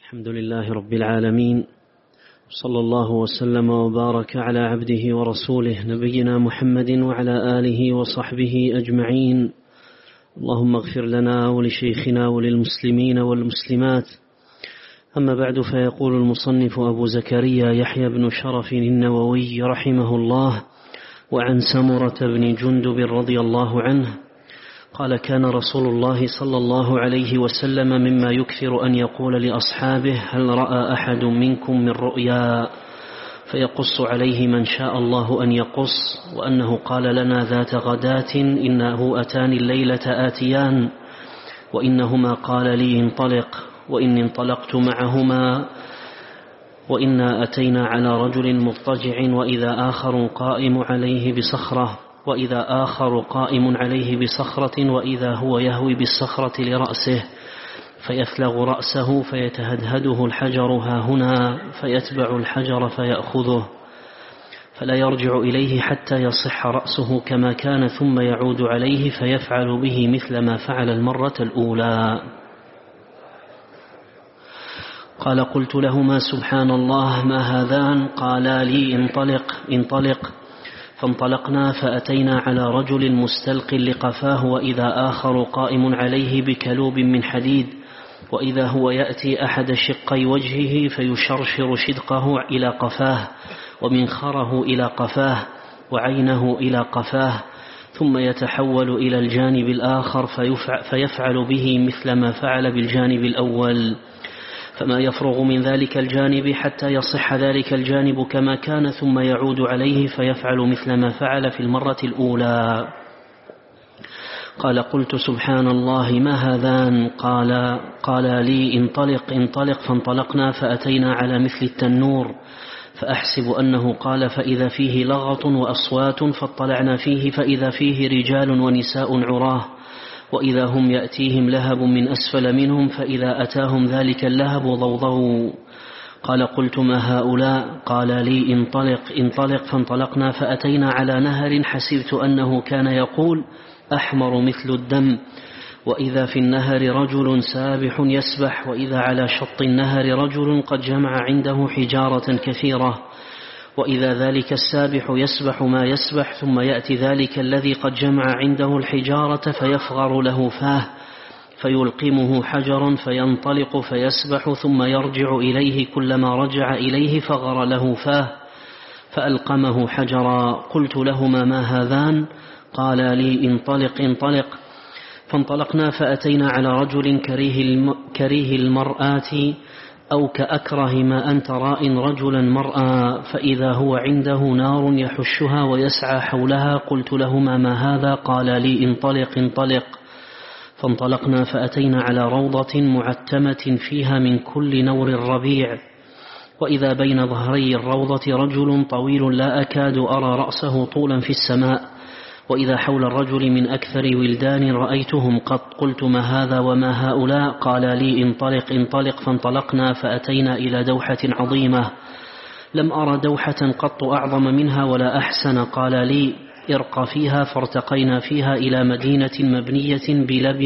الحمد لله رب العالمين، صلى الله وسلم وبارك على عبده ورسوله نبينا محمد وعلى آله وصحبه أجمعين. اللهم اغفر لنا ولشيخنا وللمسلمين والمسلمات. أما بعد، فيقول المصنف أبو زكريا يحيى بن شرف النووي رحمه الله: وعن سمرة بن جندب رضي الله عنه قال: كان رسول الله صلى الله عليه وسلم مما يكثر أن يقول لأصحابه: هل رأى أحد منكم من رؤيا؟ فيقص عليه من شاء الله أن يقص، وأنه قال لنا ذات غداة: إنه أتاني الليلة آتيان، وإنهما قال لي انطلق، وإني انطلقت معهما، وإنا أتينا على رجل مضطجع وإذا آخر قائم عليه بصخرة وإذا هو يهوي بالصخرة لرأسه، فيفلغ رأسه فيتهدهده الحجر هاهنا، فيتبع الحجر فيأخذه فلا يرجع إليه حتى يصح رأسه كما كان، ثم يعود عليه فيفعل به مثل ما فعل المرة الأولى. قال: قلت لهما: سبحان الله، ما هذان؟ قالا لي: انطلق. فانطلقنا فأتينا على رجل مستلق لقفاه، وإذا آخر قائم عليه بكلوب من حديد، وإذا هو يأتي أحد شقي وجهه فيشرشر شدقه إلى قفاه، ومنخره إلى قفاه، وعينه إلى قفاه، ثم يتحول إلى الجانب الآخر فيفعل به مثل ما فعل بالجانب الأول، فما يفرغ من ذلك الجانب حتى يصح ذلك الجانب كما كان، ثم يعود عليه فيفعل مثل ما فعل في المرة الأولى. قال: قلت: سبحان الله، ما هذان؟ قال لي: انطلق. فانطلقنا فأتينا على مثل التنور، فأحسب أنه قال: فإذا فيه لغط وأصوات، فاطلعنا فيه فإذا فيه رجال ونساء عراه، وإذا هم يأتيهم لهب من أسفل منهم، فإذا أتاهم ذلك اللهب ضوضوا. قال: قلت: ما هؤلاء؟ قال لي: انطلق. فانطلقنا فأتينا على نهر، حسبت أنه كان يقول: أحمر مثل الدم، وإذا في النهر رجل سابح يسبح، وإذا على شط النهر رجل قد جمع عنده حجارة كثيرة، وإذا ذلك السابح يسبح ما يسبح، ثم يأتي ذلك الذي قد جمع عنده الحجارة فيفغر له فاه، فيلقمه حجرا فينطلق فيسبح، ثم يرجع إليه، كلما رجع إليه فغر له فاه فألقمه حجرا. قلت لهما: ما هذان؟ قال لي: انطلق. فانطلقنا فأتينا على رجل كريه المرآة، أو كأكره ما أنت راء رجلا مرأى، فإذا هو عنده نار يحشها ويسعى حولها. قلت لهما: ما هذا؟ قال لي: انطلق. فانطلقنا فأتينا على روضة معتمة فيها من كل نور الربيع، وإذا بين ظهري الروضة رجل طويل لا أكاد أرى رأسه طولا في السماء، وإذا حول الرجل من أكثر ولدان رأيتهم قط. قلت: ما هذا وما هؤلاء؟ قال لي: انطلق. فانطلقنا فأتينا إلى دوحة عظيمة، لم أرى دوحة قط أعظم منها ولا أحسن. قال لي: ارق فيها. فارتقينا فيها إلى مدينة مبنية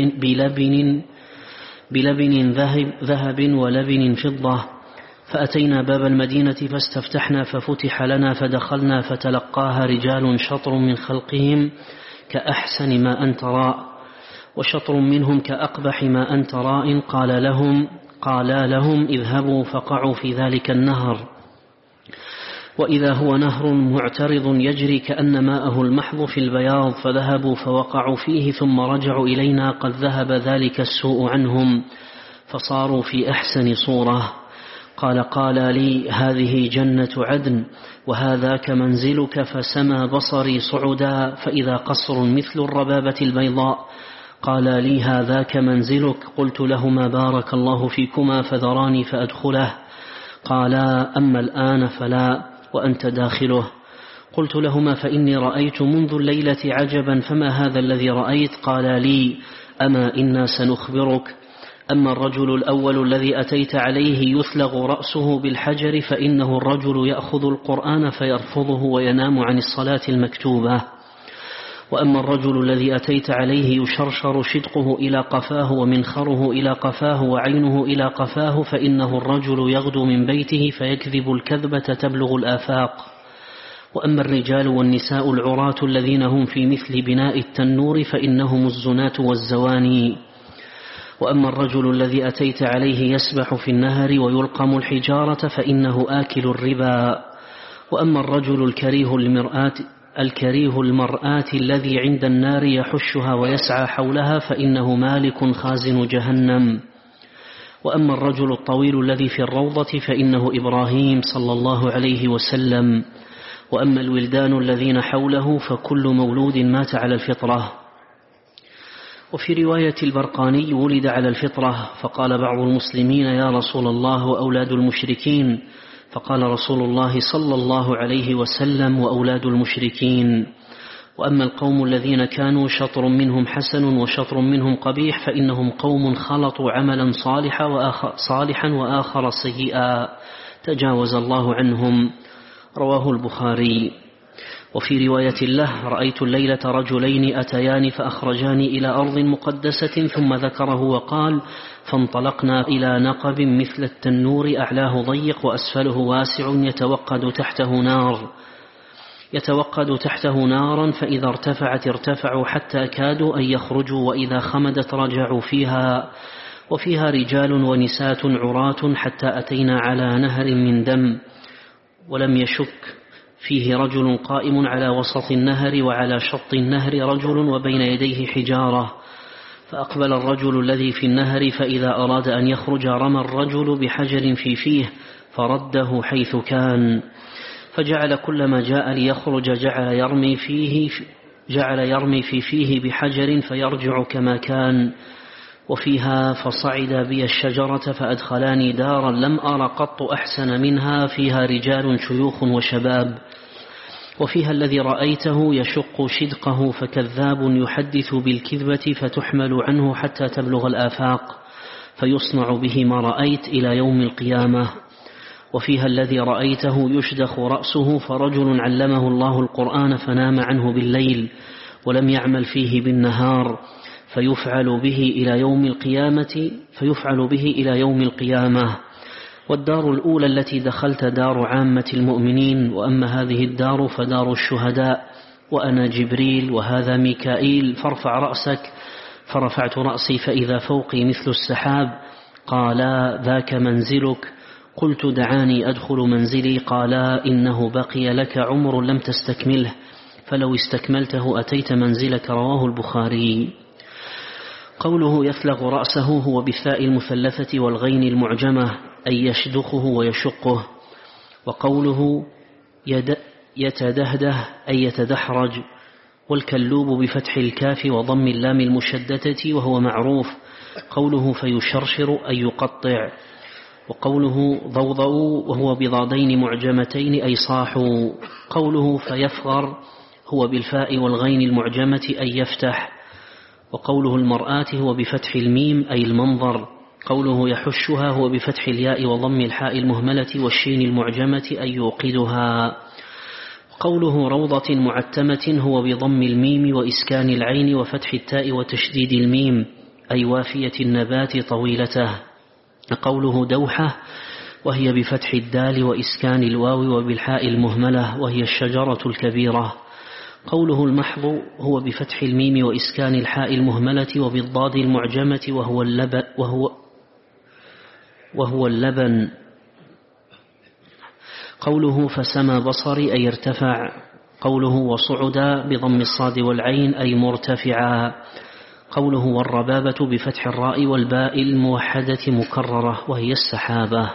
بلبن ذهب ولبن فضة، فأتينا باب المدينة فاستفتحنا ففتح لنا، فدخلنا فتلقاها رجال شطر من خلقهم كأحسن ما أنت راء، وشطر منهم كأقبح ما أنت راء. قال لهم: اذهبوا فقعوا في ذلك النهر، وإذا هو نهر معترض يجري كأن ماءه المحض في البياض، فذهبوا فوقعوا فيه، ثم رجعوا إلينا قد ذهب ذلك السوء عنهم، فصاروا في أحسن صورة. قال لي: هذه جنة عدن، وهذاك منزلك. فسمى بصري صعدا، فإذا قصر مثل الربابة البيضاء. قال لي: هذاك منزلك. قلت لهما: بارك الله فيكما، فذراني فأدخله. قالا: أما الآن فلا، وأنت داخله. قلت لهما: فإني رأيت منذ الليلة عجبا، فما هذا الذي رأيت؟ قال لي: أما إنا سنخبرك. أما الرجل الأول الذي أتيت عليه يثلغ رأسه بالحجر، فإنه الرجل يأخذ القرآن فيرفضه وينام عن الصلاة المكتوبة. وأما الرجل الذي أتيت عليه يشرشر شدقه إلى قفاه ومنخره إلى قفاه وعينه إلى قفاه فإنه الرجل يغدو من بيته فيكذب الكذبة تبلغ الآفاق. وأما الرجال والنساء العراة الذين هم في مثل بناء التنور فإنهم الزناة والزواني. وأما الرجل الذي أتيت عليه يسبح في النهر ويلقم الحجارة فإنه آكل الربا. وأما الرجل الكريه المرآة الذي عند النار يحشها ويسعى حولها فإنه مالك خازن جهنم. وأما الرجل الطويل الذي في الروضة فإنه إبراهيم صلى الله عليه وسلم. وأما الولدان الذين حوله فكل مولود مات على الفطرة. وفي رواية البرقاني ولد على الفطرة، فقال بعض المسلمين يا رسول الله وأولاد المشركين، فقال رسول الله صلى الله عليه وسلم وأولاد المشركين. وأما القوم الذين كانوا شطر منهم حسن وشطر منهم قبيح فإنهم قوم خلطوا عملا صالحا وآخر سيئا تجاوز الله عنهم. رواه البخاري. وفي رواية له رأيت الليلة رجلين أتيان فأخرجاني إلى أرض مقدسة ثم ذكره وقال فانطلقنا إلى نقب مثل التنور أعلاه ضيق وأسفله واسع يتوقد تحته نارا فإذا ارتفعت ارتفعوا حتى كادوا أن يخرجوا وإذا خمدت رجعوا فيها. وفيها رجال ونساة عراة حتى أتينا على نهر من دم ولم يشك فيه رجل قائم على وسط النهر وعلى شط النهر رجل وبين يديه حجارة. فأقبل الرجل الذي في النهر فإذا أراد أن يخرج رمى الرجل بحجر في فيه فرده حيث كان، فجعل كلما جاء ليخرج جعل يرمي في فيه بحجر فيرجع كما كان. وفيها فصعد بي الشجرة فأدخلاني دارا لم أر قط أحسن منها فيها رجال شيوخ وشباب. وفيها الذي رأيته يشق شدقه فكذاب يحدث بالكذبة فتحمل عنه حتى تبلغ الآفاق فيصنع به ما رأيت إلى يوم القيامة. وفيها الذي رأيته يشدخ رأسه فرجل علمه الله القرآن فنام عنه بالليل ولم يعمل فيه بالنهار فيفعل به إلى يوم القيامة. والدار الأولى التي دخلت دار عامة المؤمنين، وأما هذه الدار فدار الشهداء، وأنا جبريل وهذا ميكائيل فارفع رأسك. فرفعت رأسي فإذا فوقي مثل السحاب. قالا ذاك منزلك. قلت دعاني أدخل منزلي. قالا إنه بقي لك عمر لم تستكمله فلو استكملته أتيت منزلك. رواه البخاري. قوله يفلغ رأسه هو بالثاء المثلثة والغين المعجمة أي يشدخه ويشقه. وقوله يتدهده أي يتدحرج. والكلوب بفتح الكاف وضم اللام المشددة وهو معروف. قوله فيشرشر أي يقطع. وقوله ضوضأوا وهو بضادين معجمتين أي صاحوا. قوله فيفغر هو بالفاء والغين المعجمة أي يفتح. وقوله المرآة هو بفتح الميم أي المنظر. قوله يحشها هو بفتح الياء وضم الحاء المهملة والشين المعجمة أي يوقدها. قوله روضة معتمة هو بضم الميم وإسكان العين وفتح التاء وتشديد الميم أي وافية النبات طويلته. قوله دوحة وهي بفتح الدال وإسكان الواو وبالحاء المهملة وهي الشجرة الكبيرة. قوله المحض هو بفتح الميم وإسكان الحاء المهملة وبالضاد المعجمة وهو اللبن. قوله فسما بصري أي ارتفع. قوله وصعدا بضم الصاد والعين أي مرتفعا. قوله والربابة بفتح الراء والباء الموحدة مكررة وهي السحابة.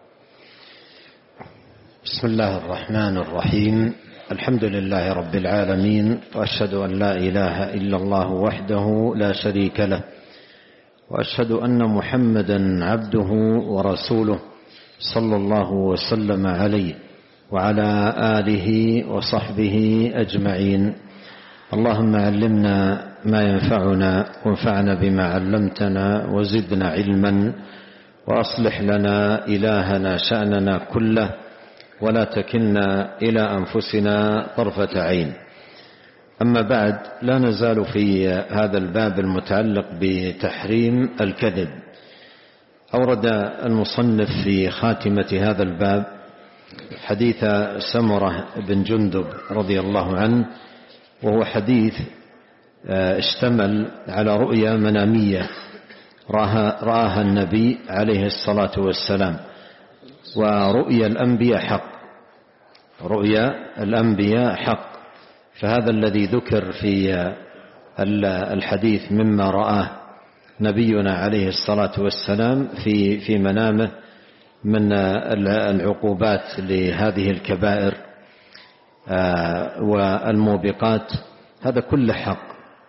بسم الله الرحمن الرحيم. الحمد لله رب العالمين، وأشهد أن لا إله إلا الله وحده لا شريك له، وأشهد أن محمدا عبده ورسوله صلى الله وسلم عليه وعلى آله وصحبه أجمعين. اللهم علمنا ما ينفعنا وانفعنا بما علمتنا وزدنا علما، وأصلح لنا إلهنا شأننا كله ولا تكلنا إلى أنفسنا طرفة عين. أما بعد، لا نزال في هذا الباب المتعلق بتحريم الكذب. أورد المصنف في خاتمة هذا الباب حديث سمرة بن جندب رضي الله عنه، وهو حديث اشتمل على رؤيا منامية رآها النبي عليه الصلاة والسلام. ورؤيا الأنبياء حق، رؤيا الأنبياء حق. فهذا الذي ذكر في الحديث مما رآه نبينا عليه الصلاة والسلام في منامه من العقوبات لهذه الكبائر والموبقات، هذا كله حق.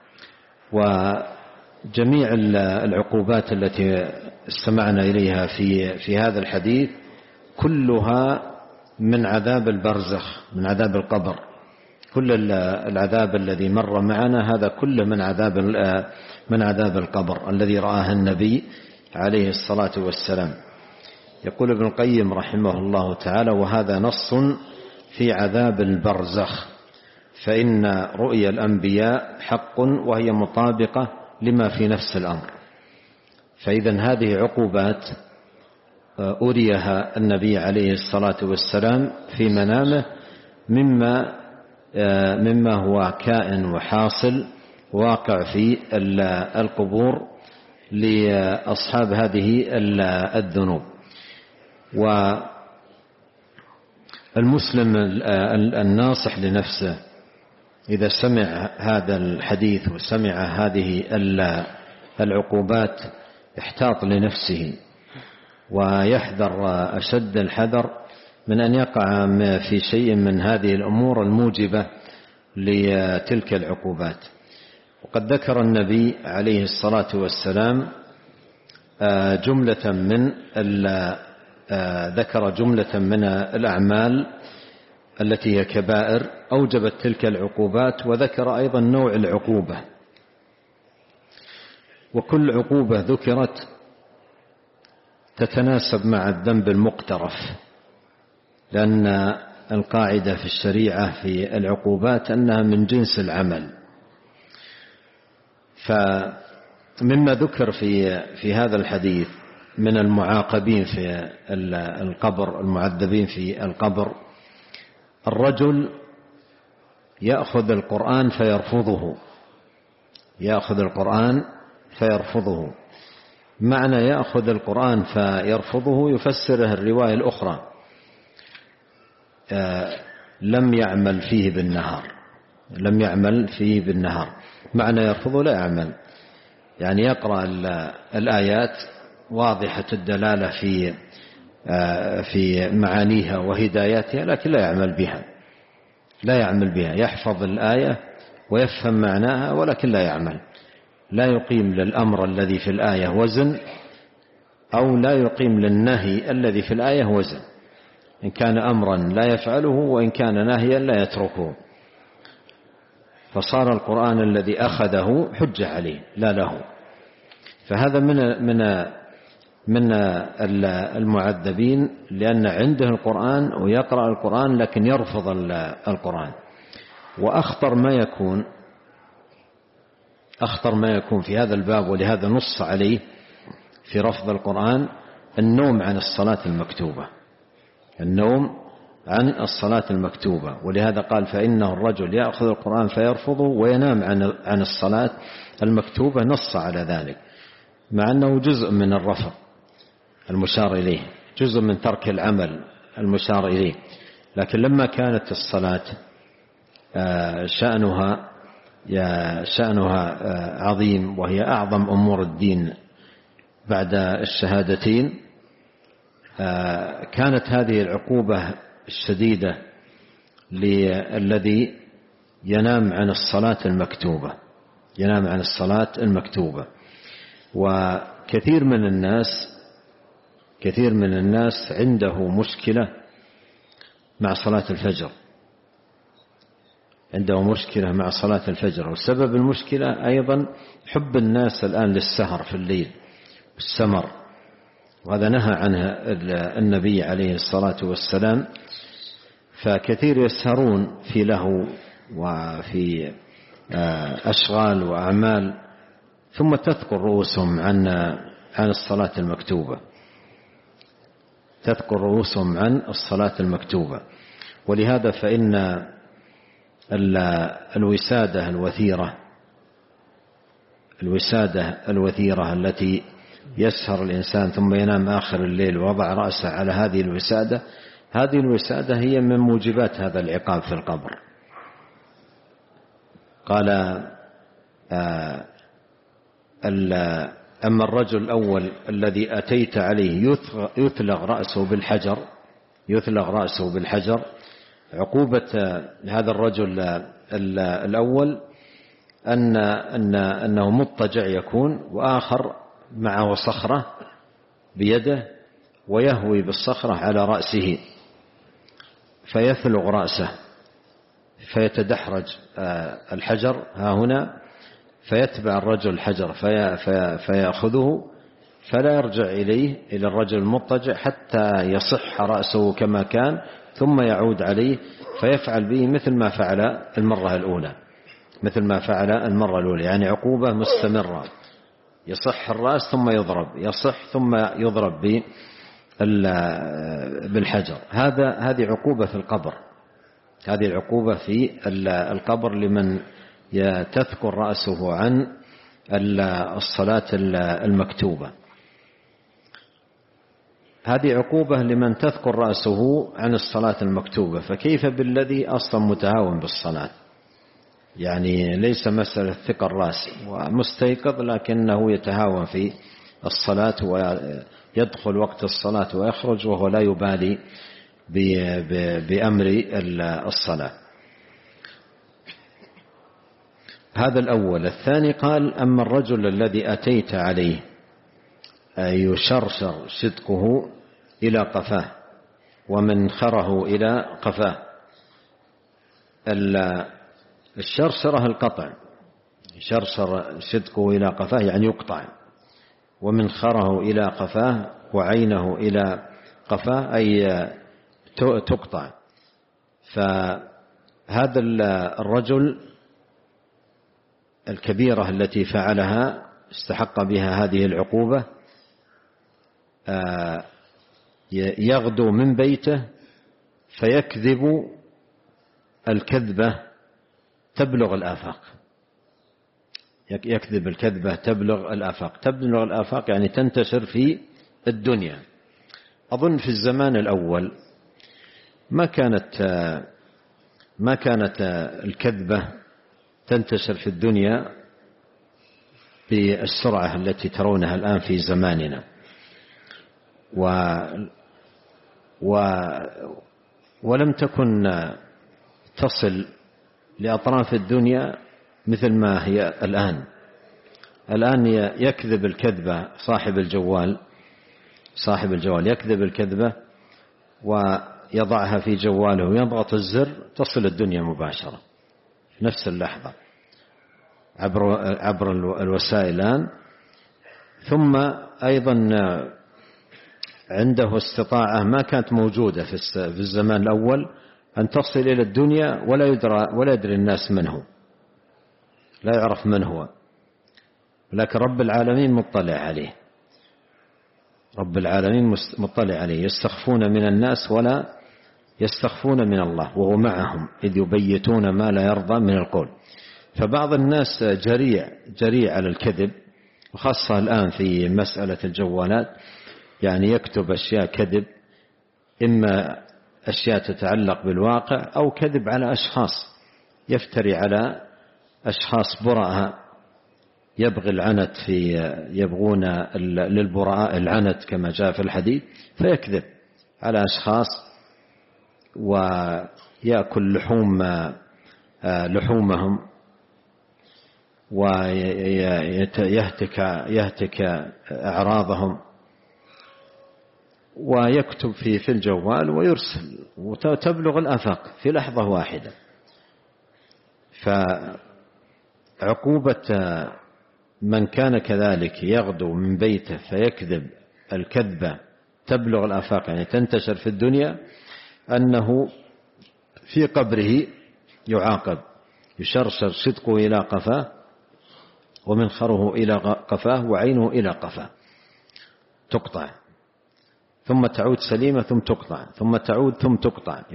وجميع العقوبات التي استمعنا إليها في هذا الحديث كلها من عذاب البرزخ، من عذاب القبر. كل العذاب الذي مر معنا هذا كله من عذاب القبر الذي رآه النبي عليه الصلاة والسلام. يقول ابن القيم رحمه الله تعالى: وهذا نص في عذاب البرزخ، فإن رؤيا الأنبياء حق وهي مطابقة لما في نفس الأمر. فإذا هذه عقوبات أريها النبي عليه الصلاة والسلام في منامه مما هو كائن وحاصل واقع في القبور لأصحاب هذه الذنوب. والمسلم الناصح لنفسه إذا سمع هذا الحديث وسمع هذه العقوبات احتاط لنفسه ويحذر أشد الحذر من أن يقع في شيء من هذه الأمور الموجبة لتلك العقوبات. وقد ذكر النبي عليه الصلاة والسلام ذكر جملة من الأعمال التي هي كبائر أوجبت تلك العقوبات، وذكر أيضا نوع العقوبة. وكل عقوبة ذكرت تتناسب مع الذنب المقترف، لأن القاعدة في الشريعة في العقوبات أنها من جنس العمل. فمما ذكر في هذا الحديث من المعاقبين في القبر، المعذبين في القبر، الرجل يأخذ القرآن فيرفضه. يأخذ القرآن فيرفضه. معنى يأخذ القرآن فيرفضه يفسره الرواية الأخرى: لم يعمل فيه بالنهار. لم يعمل فيه بالنهار، معنى يرفضه لا يعمل، يعني يقرأ الآيات واضحة الدلالة في معانيها وهداياتها، لكن لا يعمل بها. لا يعمل بها، يحفظ الآية ويفهم معناها ولكن لا يعمل. لا يقيم للأمر الذي في الآية وزن، أو لا يقيم للنهي الذي في الآية وزن. إن كان أمرا لا يفعله، وإن كان نهيا لا يتركه. فصار القرآن الذي أخذه حجة عليه لا له. فهذا من المعذبين، لأن عنده القرآن ويقرأ القرآن لكن يرفض القرآن. وأخطر ما يكون في هذا الباب، ولهذا نص عليه في رفض القرآن، النوم عن الصلاة المكتوبة. النوم عن الصلاة المكتوبة. ولهذا قال: فإنه الرجل يأخذ القرآن فيرفضه وينام عن الصلاة المكتوبة. نص على ذلك، مع أنه جزء من الرفض المشار إليه، جزء من ترك العمل المشار إليه. لكن لما كانت الصلاة شأنها عظيم، وهي أعظم أمور الدين بعد الشهادتين، كانت هذه العقوبة الشديدة للذي ينام عن الصلاة المكتوبة. ينام عن الصلاة المكتوبة. وكثير من الناس عنده مشكلة مع صلاة الفجر. عنده مشكلة مع صلاة الفجر. وسبب المشكلة أيضا حب الناس الآن للسهر في الليل والسمر، وهذا نهى عنه النبي عليه الصلاة والسلام. فكثير يسهرون في لهو وفي أشغال وأعمال، ثم تذكر رؤوسهم عن الصلاة المكتوبة، تذكر رؤوسهم عن الصلاة المكتوبة. ولهذا فإن الوسادة الوثيرة التي يسهر الإنسان ثم ينام آخر الليل ووضع رأسه على هذه الوسادة هي من موجبات هذا العقاب في القبر. قال أما الرجل الأول الذي أتيت عليه يثلغ رأسه بالحجر، عقوبة هذا الرجل الأول أنه مضطجع يكون، وآخر معه صخرة بيده ويهوي بالصخرة على رأسه فيثلغ رأسه، فيتدحرج الحجر ها هنا، فيتبع الرجل الحجر فيأخذه فلا يرجع إلى الرجل المضطجع حتى يصح رأسه كما كان، ثم يعود عليه فيفعل به مثل ما فعل المرة الأولى، يعني عقوبة مستمرة، يصح الرأس ثم يضرب، يصح ثم يضرب بالحجر. هذه عقوبة في القبر، هذه العقوبة في القبر لمن تذكر رأسه عن الصلاة المكتوبة. هذه عقوبة لمن تذكر رأسه عن الصلاة المكتوبة، فكيف بالذي أصلا متهاون بالصلاة؟ يعني ليس مسألة ثقل الرأس ومستيقظ لكنه يتهاون في الصلاة ويدخل وقت الصلاة ويخرج وهو لا يبالي بأمر الصلاة. هذا الأول. الثاني قال أما الرجل الذي أتيت عليه يشرشر شدقه إلى قفاه ومنخره إلى قفاه. الشرشرة القطع، شرشر شدقه إلى قفاه يعني يقطع، ومنخره إلى قفاه وعينه إلى قفاه أي تقطع. فهذا الرجل الكبيرة التي فعلها استحق بها هذه العقوبة، يغدو من بيته فيكذب الكذبة تبلغ الآفاق، يكذب الكذبة تبلغ الآفاق يعني تنتشر في الدنيا. أظن في الزمان الأول ما كانت الكذبة تنتشر في الدنيا بالسرعة التي ترونها الآن في زماننا، ولم تكن تصل لأطراف الدنيا مثل ما هي الآن يكذب الكذبة صاحب الجوال يكذب الكذبة ويضعها في جواله ويضغط الزر تصل الدنيا مباشرة في نفس اللحظة عبر الوسائل الآن. ثم أيضا عنده استطاعة ما كانت موجودة في الزمان الأول أن تصل إلى الدنيا ولا يدري الناس من هو، لا يعرف من هو، لكن رب العالمين مطلع عليه، يستخفون من الناس ولا يستخفون من الله وهو معهم إذ يبيتون ما لا يرضى من القول. فبعض الناس جريء على الكذب، وخاصة الآن في مسألة الجوالات، يعني يكتب أشياء كذب، إما أشياء تتعلق بالواقع أو كذب على أشخاص، يفتري على أشخاص براء، يبغي العنت يبغون للبراء العنت كما جاء في الحديث، فيكذب على أشخاص ويأكل لحومهم ويهتك أعراضهم، ويكتب في الجوال ويرسل وتبلغ الآفاق في لحظة واحدة. فعقوبة من كان كذلك يغدو من بيته فيكذب الكذبة تبلغ الآفاق يعني تنتشر في الدنيا، أنه في قبره يعاقب يشرشر صدقه إلى قفاه ومنخره إلى قفاه وعينه إلى قفاه، تقطع ثم تعود سليمة ثم تقطع ثم تعود ثم تقطع،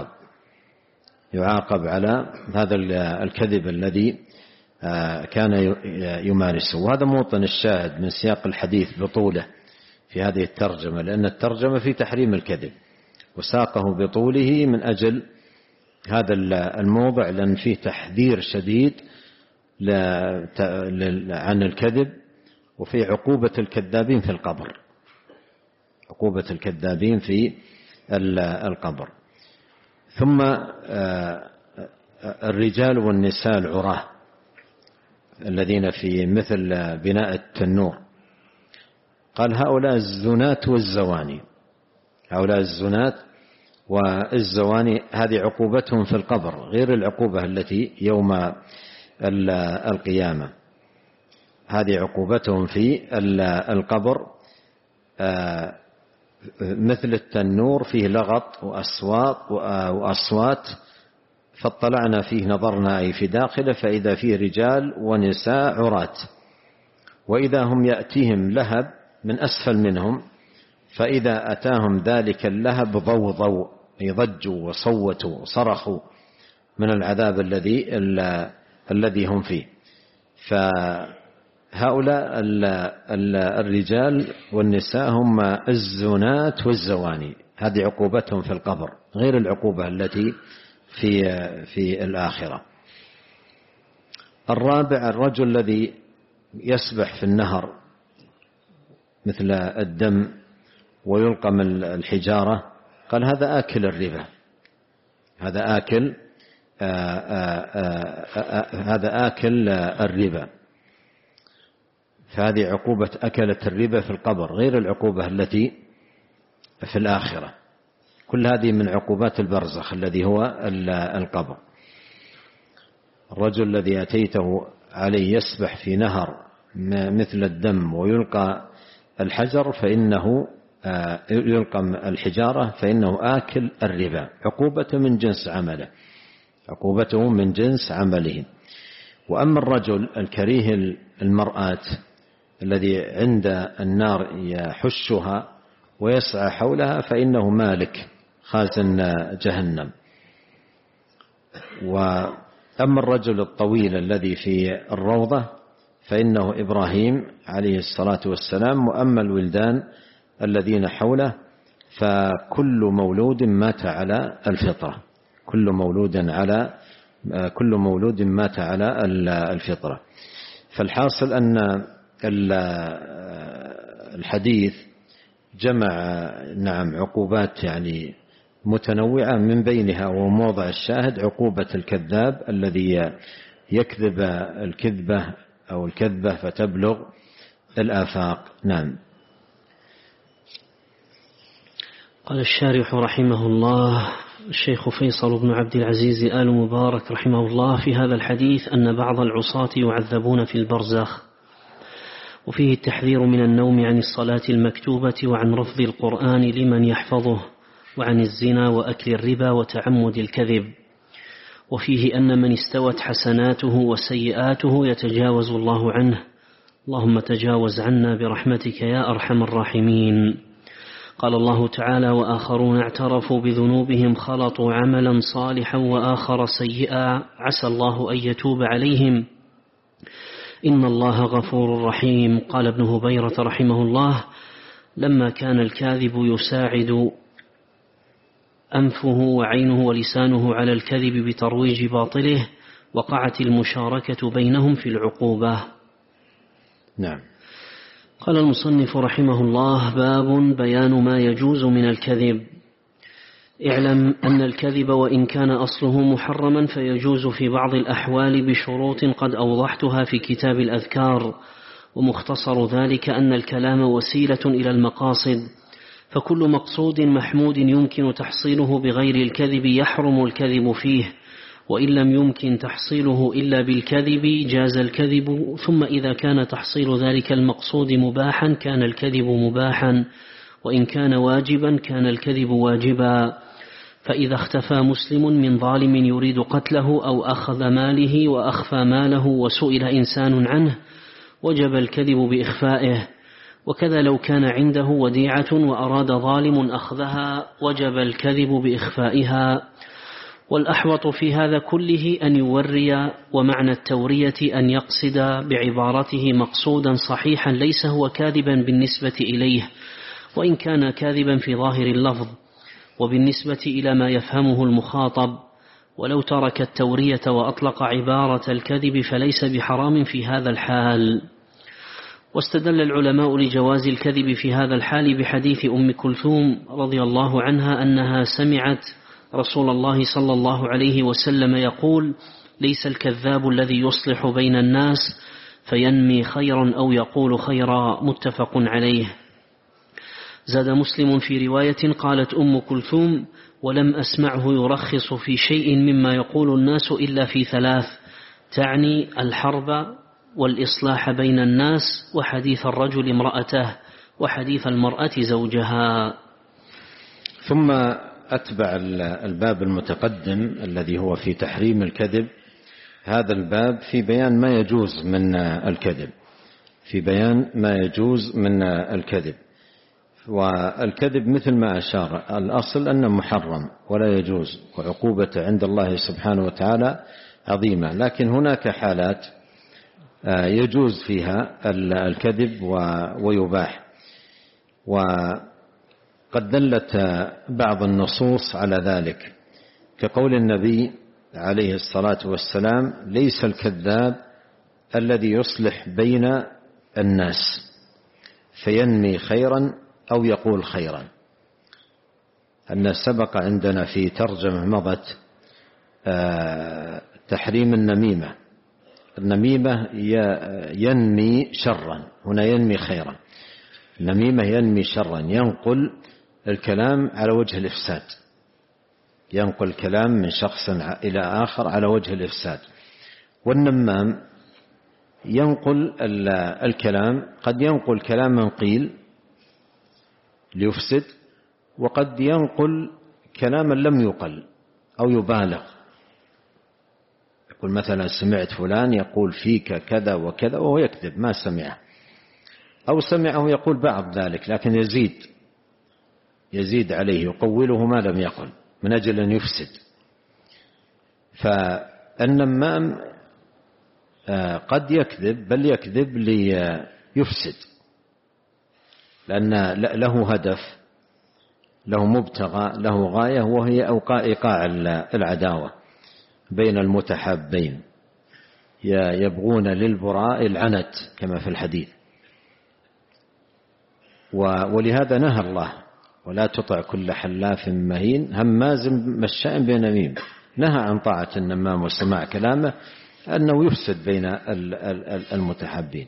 يعاقب على هذا الكذب الذي كان يمارسه. وهذا موطن الشاهد من سياق الحديث بطوله في هذه الترجمة، لأن الترجمة في تحريم الكذب، وساقه بطوله من أجل هذا الموضع، لأن فيه تحذير شديد عن الكذب، وفي عقوبة الكذابين في القبر، عقوبة الكذابين في القبر. ثم الرجال والنساء العراة الذين في مثل بناء التنور، قال هؤلاء الزنات والزواني، هؤلاء الزنات والزواني هذه عقوبتهم في القبر غير العقوبة التي يوم القيامة، هذه عقوبتهم في القبر. مثل التنور فيه لغط وأصوات، فاطلعنا فيه نظرنا أي في داخله فإذا فيه رجال ونساء عراة، وإذا هم يأتيهم لهب من أسفل منهم، فإذا أتاهم ذلك اللهب ضوضوا، يضجوا وصوتوا وصرخوا من العذاب الذي هم فيه. فهؤلاء الرجال والنساء هم الزنات والزواني، هذه عقوبتهم في القبر غير العقوبة التي في الآخرة. الرابع الرجل الذي يسبح في النهر مثل الدم ويلقم الحجارة، قال هذا آكل الربا، هذا آكل الربا، فهذه عقوبة أكلة الربا في القبر غير العقوبة التي في الآخرة. كل هذه من عقوبات البرزخ الذي هو القبر. الرجل الذي أتيته عليه يسبح في نهر مثل الدم ويلقى الحجر فإنه يلقم الحجارة فإنه آكل الربا، عقوبته من جنس عمله، عقوبته من جنس عمله. وأما الرجل الكريه المرآة الذي عند النار يحشها ويسعى حولها فإنه مالك خازن جهنم. وأما الرجل الطويل الذي في الروضة فإنه إبراهيم عليه الصلاة والسلام. وأما الولدان الذين حوله فكل مولود مات على الفطرة، كل مولود مات على الفطرة. فالحاصل أن الحديث جمع عقوبات يعني متنوعة، من بينها وموضع الشاهد عقوبة الكذاب الذي يكذب الكذبة أو الكذبة فتبلغ الآفاق. نعم. قال الشارح رحمه الله الشيخ فيصل بن عبد العزيز آل مبارك رحمه الله في هذا الحديث أن بعض العصاة يعذبون في البرزخ، وفيه التحذير من النوم عن الصلاة المكتوبة وعن رفض القرآن لمن يحفظه، وعن الزنا وأكل الربا وتعمد الكذب. وفيه أن من استوت حسناته وسيئاته يتجاوز الله عنه، اللهم تجاوز عنا برحمتك يا أرحم الراحمين. قال الله تعالى وآخرون اعترفوا بذنوبهم خلطوا عملا صالحا وآخر سيئا عسى الله أن يتوب عليهم إن الله غفور رحيم. قال ابن هبيرة رحمه الله لما كان الكاذب يساعد أنفه وعينه ولسانه على الكذب بترويج باطله وقعت المشاركة بينهم في العقوبة. نعم. قال المصنف رحمه الله باب بيان ما يجوز من الكذب. اعلم أن الكذب وإن كان أصله محرما فيجوز في بعض الأحوال بشروط قد أوضحتها في كتاب الأذكار، ومختصر ذلك أن الكلام وسيلة إلى المقاصد، فكل مقصود محمود يمكن تحصيله بغير الكذب يحرم الكذب فيه، وإن لم يمكن تحصيله إلا بالكذب جاز الكذب. ثم إذا كان تحصيل ذلك المقصود مباحا كان الكذب مباحا، وإن كان واجبا كان الكذب واجبا. فإذا اختفى مسلم من ظالم يريد قتله أو أخذ ماله وأخفى ماله وسئل إنسان عنه وجب الكذب بإخفائه، وكذا لو كان عنده وديعة وأراد ظالم أخذها وجب الكذب بإخفائها. والأحوط في هذا كله أن يوري، ومعنى التورية أن يقصد بعبارته مقصودا صحيحا ليس هو كاذبا بالنسبة إليه وإن كان كاذبا في ظاهر اللفظ وبالنسبة إلى ما يفهمه المخاطب، ولو ترك التورية وأطلق عبارة الكذب فليس بحرام في هذا الحال. واستدل العلماء لجواز الكذب في هذا الحال بحديث أم كلثوم رضي الله عنها أنها سمعت رسول الله صلى الله عليه وسلم يقول: ليس الكذاب الذي يصلح بين الناس فينمي خيرا أو يقول خيرا، متفق عليه. زاد مسلم في رواية قالت أم كلثوم: ولم أسمعه يرخص في شيء مما يقول الناس إلا في ثلاث، تعني الحرب والإصلاح بين الناس وحديث الرجل امرأته وحديث المرأة زوجها. ثم أتبع الباب المتقدم الذي هو في تحريم الكذب هذا الباب في بيان ما يجوز من الكذب، في بيان ما يجوز من الكذب. والكذب مثل ما أشار الأصل أنه محرم ولا يجوز، وعقوبته عند الله سبحانه وتعالى عظيمة، لكن هناك حالات يجوز فيها الكذب ويباح. وقد دلت بعض النصوص على ذلك، كقول النبي عليه الصلاة والسلام: ليس الكذاب الذي يصلح بين الناس فينمي خيرا أو يقول خيرا. أن سبق عندنا في ترجمة مضت تحريم النميمة. النميمة ينمي شرا، هنا ينمي خيرا. النميمة ينمي شرا، ينقل الكلام على وجه الإفساد، ينقل الكلام من شخص إلى آخر على وجه الإفساد. والنمام ينقل الكلام، قد ينقل كلاما قيل ليفسد، وقد ينقل كلاما لم يقل أو يبالغ. يقول مثلا: سمعت فلان يقول فيك كذا وكذا، وهو يكذب ما سمعه، أو سمعه يقول بعض ذلك لكن يزيد عليه، يقوله ما لم يقل من أجل أن يفسد. فالنمام قد يكذب، بل يكذب ليفسد، لأن له هدف، له مبتغى، له غاية، وهي إيقاع العداوة بين المتحابين، يبغون للبراء العنت كما في الحديث. ولهذا نهى الله: ولا تطع كل حلاف مهين هماز مشاء بنميم. نهى عن طاعة النمام وسماع كلامه، أنه يفسد بين المتحابين.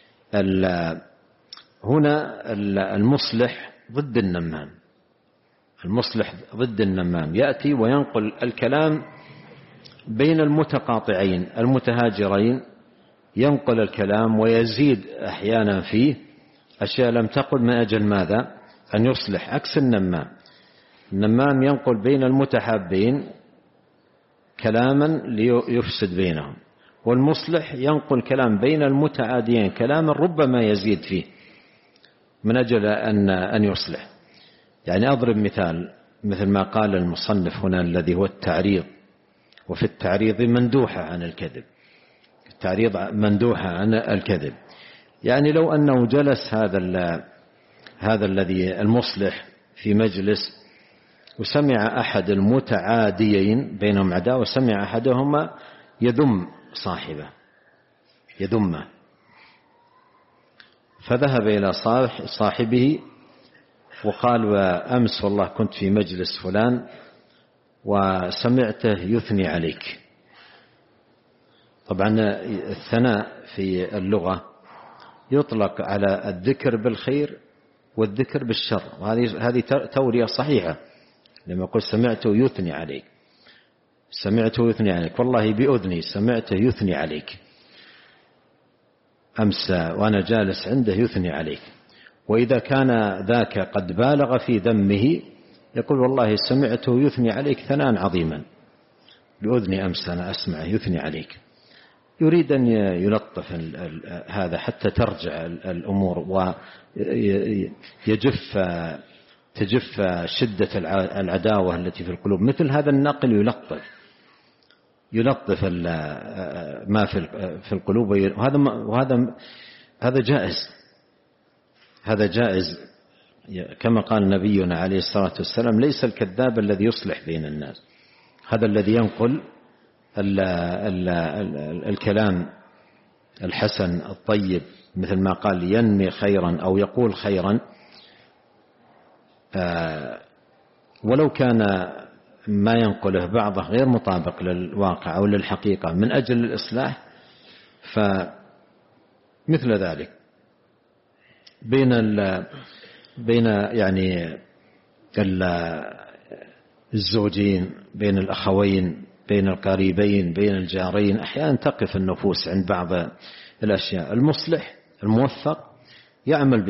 هنا المصلح ضد النمام، المصلح ضد النمام يأتي وينقل الكلام بين المتقاطعين المتهاجرين، ينقل الكلام ويزيد أحيانا فيه أشياء لم تقل من أجل ماذا؟ أن يصلح. عكس النمام ينقل بين المتحابين كلاما ليفسد بينهم، والمصلح ينقل كلام بين المتعاديين كلاما ربما يزيد فيه من أجل أن يصلح. يعني أضرب مثال، مثل ما قال المصنف هنا الذي هو التعريض، وفي التعريض مندوحة عن الكذب، التعريض مندوحة عن الكذب. يعني لو أنه جلس هذا الذي المصلح في مجلس وسمع أحد المتعاديين بينهم عداوة، وسمع أحدهما يذم صاحبه يذمه، فذهب إلى صاحبه وقال: وأمس والله كنت في مجلس فلان وسمعته يثني عليك. طبعا الثناء في اللغة يطلق على الذكر بالخير والذكر بالشر، وهذه تورية صحيحة. لما يقول سمعته يثني عليك، سمعته يثني عليك، والله بأذني سمعته يثني عليك، أمس وأنا جالس عنده يثني عليك. وإذا كان ذاك قد بالغ في ذمه يقول والله سمعته يثني عليك ثناء عظيما بأذني أمس أنا أسمعه يثني عليك، يريد أن يلطف هذا حتى ترجع الأمور تجف شدة العداوة التي في القلوب. مثل هذا النقل يلطف ما في القلوب، وهذا جائز كما قال نبينا عليه الصلاة والسلام: ليس الكذاب الذي يصلح بين الناس، هذا الذي ينقل الكلام الحسن الطيب، مثل ما قال ينمي خيرا أو يقول خيرا، ولو كان ما ينقله بعضه غير مطابق للواقع أو للحقيقة من أجل الإصلاح، فمثل ذلك بين يعني الزوجين، بين الأخوين، بين القريبين، بين الجارين، أحيانا تقف النفوس عند بعض الأشياء. المصلح الموفق يعمل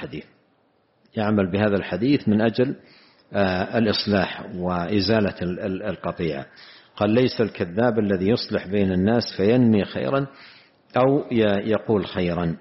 بهذا الحديث من أجل الإصلاح وإزالة القطيعة. قال: ليس الكذاب الذي يصلح بين الناس فينمي خيرا أو يقول خيرا.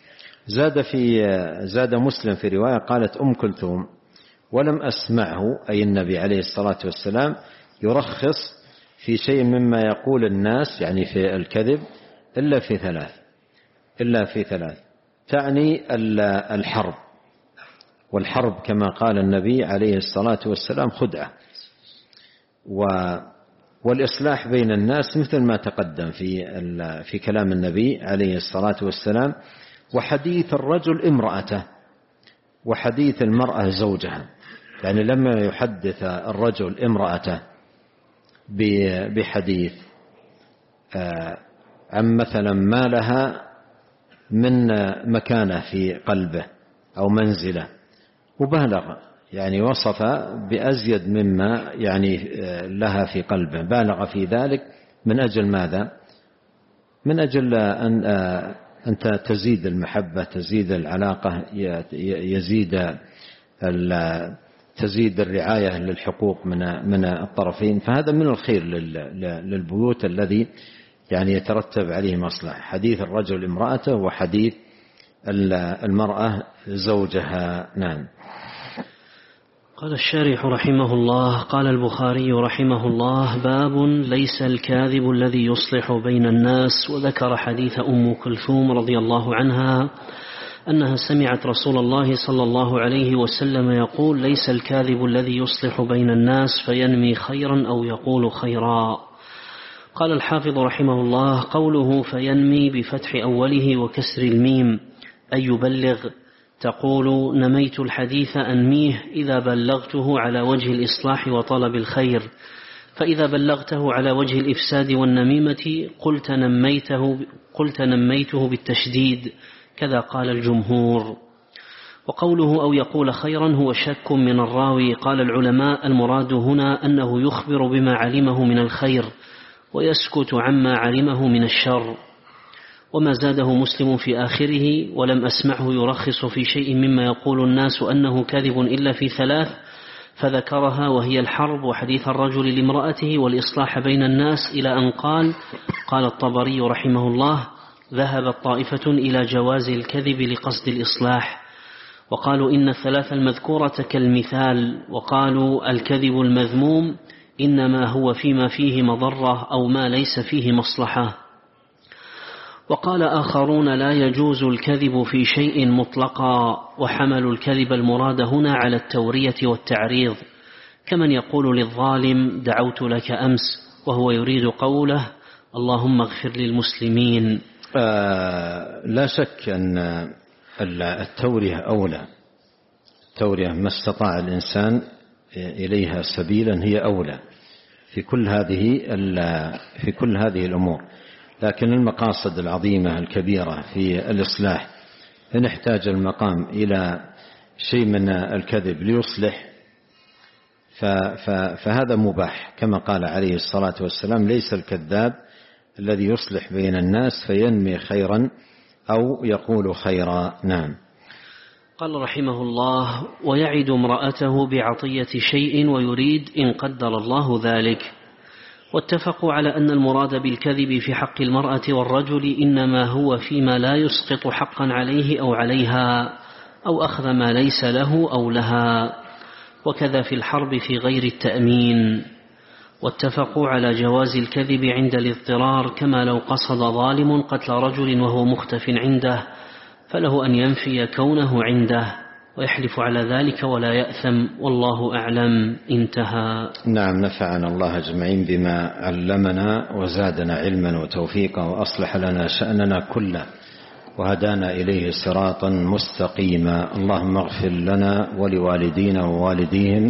زاد مسلم في رواية قالت أم كلثوم: ولم أسمعه، أي النبي عليه الصلاة والسلام، يرخص في شيء مما يقول الناس، يعني في الكذب، إلا في ثلاث، تعني الحرب، والحرب كما قال النبي عليه الصلاة والسلام خدعة، والإصلاح بين الناس مثل ما تقدم في كلام النبي عليه الصلاة والسلام، وحديث الرجل امرأته وحديث المرأة زوجها. يعني لما يحدث الرجل امرأته بحديث عن مثلا ما لها من مكانة في قلبه أو منزلة، وبالغ يعني وصف بأزيد مما يعني لها في قلبه، بالغ في ذلك من أجل ماذا؟ من أجل أن تزيد المحبة، تزيد العلاقة، تزيد الرعاية للحقوق من الطرفين. فهذا من الخير للبيوت الذي يعني يترتب عليه مصلحة، حديث الرجل امرأته وحديث المرأة زوجها. نعم. قال الشارح رحمه الله: قال البخاري رحمه الله: باب ليس الكاذب الذي يصلح بين الناس. وذكر حديث أم كلثوم رضي الله عنها أنها سمعت رسول الله صلى الله عليه وسلم يقول: ليس الكاذب الذي يصلح بين الناس فينمي خيرا أو يقول خيرا. قال الحافظ رحمه الله: قوله فينمي بفتح أوله وكسر الميم أي يبلغ. تقول: نميت الحديث أنميه إذا بلغته على وجه الإصلاح وطلب الخير، فإذا بلغته على وجه الإفساد والنميمة قلت نميته بالتشديد، كذا قال الجمهور. وقوله أو يقول خيرا هو شك من الراوي. قال العلماء: المراد هنا أنه يخبر بما علمه من الخير ويسكت عما علمه من الشر. وما زاده مسلم في آخره: ولم أسمعه يرخص في شيء مما يقول الناس أنه كاذب إلا في ثلاث، فذكرها وهي الحرب وحديث الرجل لامرأته والإصلاح بين الناس، إلى أن قال الطبري رحمه الله: ذهبت طائفة إلى جواز الكذب لقصد الإصلاح، وقالوا إن الثلاث المذكورة كالمثال، وقالوا الكذب المذموم إنما هو فيما فيه مضرة أو ما ليس فيه مصلحة. وقال آخرون: لا يجوز الكذب في شيء مطلقا، وحملوا الكذب المراد هنا على التورية والتعريض، كمن يقول للظالم: دعوت لك أمس، وهو يريد قوله: اللهم اغفر للمسلمين. لا شك أن التورية أولى، التورية ما استطاع الإنسان إليها سبيلا هي أولى في كل هذه الأمور. لكن المقاصد العظيمة الكبيرة في الإصلاح إن احتاج المقام إلى شيء من الكذب ليصلح فهذا مباح، كما قال عليه الصلاة والسلام: ليس الكذاب الذي يصلح بين الناس فينمي خيرا أو يقول خيرا. نعم. قال رحمه الله: ويعد امرأته بعطية شيء ويريد إن قدر الله ذلك. واتفقوا على أن المراد بالكذب في حق المرأة والرجل إنما هو فيما لا يسقط حقا عليه أو عليها، أو أخذ ما ليس له أو لها، وكذا في الحرب في غير التأمين. واتفقوا على جواز الكذب عند الاضطرار، كما لو قصد ظالم قتل رجل وهو مختف عنده فله أن ينفي كونه عنده ويحلف على ذلك ولا يأثم، والله أعلم. انتهى. نعم، نفعنا الله أجمعين بما علمنا وزادنا علما وتوفيقا وأصلح لنا شأننا كله وهدانا إليه صراطا مستقيما. اللهم اغفر لنا ولوالدينا ووالديهم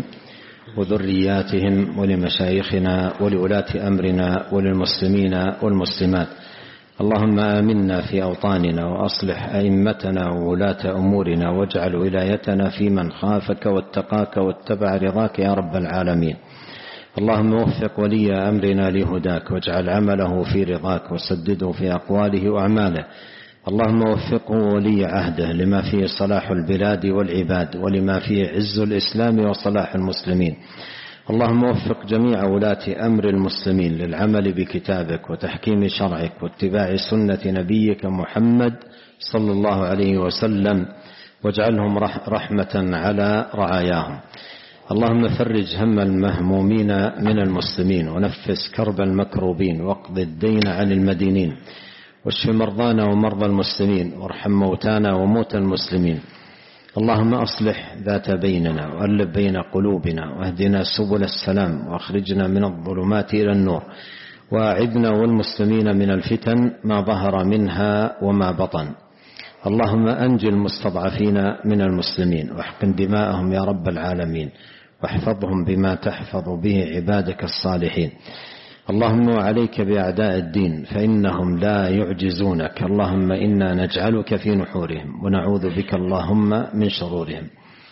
وذرياتهم ولمشايخنا ولولاة أمرنا وللمسلمين والمسلمات. اللهم آمنا في أوطاننا وأصلح أئمتنا وولاة أمورنا، واجعل ولايتنا في من خافك واتقاك واتبع رضاك يا رب العالمين. اللهم وفق ولي أمرنا لهداك، واجعل عمله في رضاك، وسدده في أقواله وأعماله. اللهم وفقه ولي عهده لما فيه صلاح البلاد والعباد، ولما فيه عز الإسلام وصلاح المسلمين. اللهم وفق جميع ولاة أمر المسلمين للعمل بكتابك وتحكيم شرعك واتباع سنة نبيك محمد صلى الله عليه وسلم، واجعلهم رحمة على رعاياهم. اللهم فرج هم المهمومين من المسلمين، ونفس كرب المكروبين، واقض الدين عن المدينين، واشف مرضانا ومرضى المسلمين، وارحم موتانا وموتى المسلمين. اللهم أصلح ذات بيننا وألف بين قلوبنا، واهدنا سبل السلام، وأخرجنا من الظلمات إلى النور، وأعذنا والمسلمين من الفتن ما ظهر منها وما بطن. اللهم أنجِ المستضعفين من المسلمين، واحقن دماءهم يا رب العالمين، واحفظهم بما تحفظ به عبادك الصالحين. اللهم وعليك بأعداء الدين فإنهم لا يعجزونك. اللهم إنا نجعلك في نحورهم ونعوذ بك اللهم من شرورهم.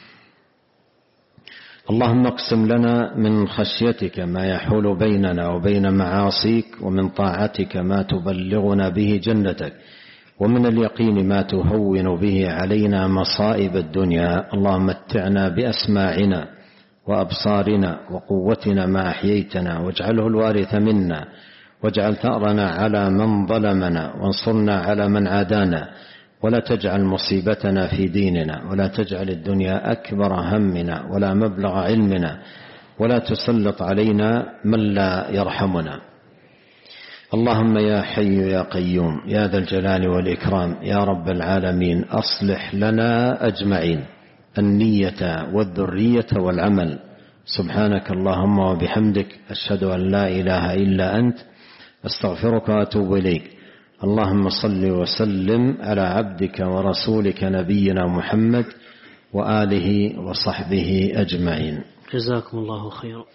اللهم اقسم لنا من خشيتك ما يحول بيننا وبين معاصيك، ومن طاعتك ما تبلغنا به جنتك، ومن اليقين ما تهون به علينا مصائب الدنيا. اللهم متعنا بأسماعنا وأبصارنا وقوتنا ما أحييتنا، واجعله الوارث منا، واجعل ثأرنا على من ظلمنا، وانصرنا على من عادانا، ولا تجعل مصيبتنا في ديننا، ولا تجعل الدنيا أكبر همنا ولا مبلغ علمنا، ولا تسلط علينا من لا يرحمنا. اللهم يا حي يا قيوم يا ذا الجلال والإكرام يا رب العالمين، أصلح لنا أجمعين النية والذرية والعمل. سبحانك اللهم وبحمدك، أشهد أن لا إله إلا أنت، أستغفرك وأتوب إليك. اللهم صل وسلم على عبدك ورسولك نبينا محمد وآله وصحبه أجمعين. جزاكم الله خيرا.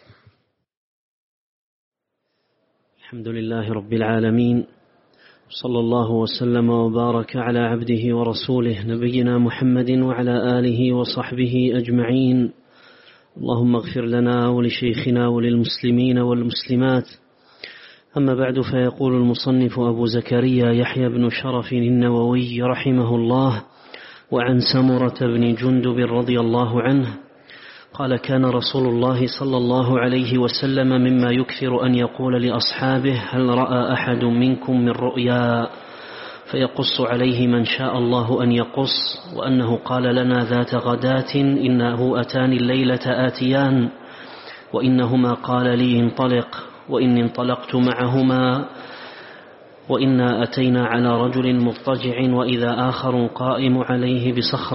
الحمد لله رب العالمين، صلى الله وسلم وبارك على عبده ورسوله نبينا محمد وعلى آله وصحبه أجمعين. اللهم اغفر لنا ولشيخنا وللمسلمين والمسلمات. أما بعد، فيقول المصنف أبو زكريا يحيى بن شرف النووي رحمه الله: وعن سمرة بن جندب رضي الله عنه قال: كان رسول الله صلى الله عليه وسلم مما يكثر أن يقول لأصحابه: هل رأى أحد منكم من رؤيا؟ فيقص عليه من شاء الله أن يقص، وأنه قال لنا ذات غداة: إنه أتاني الليلة آتيان، وإنهما قال لي انطلق، وإني انطلقت معهما، وإنا أتينا على رجل مضطجع وإذا آخر قائم عليه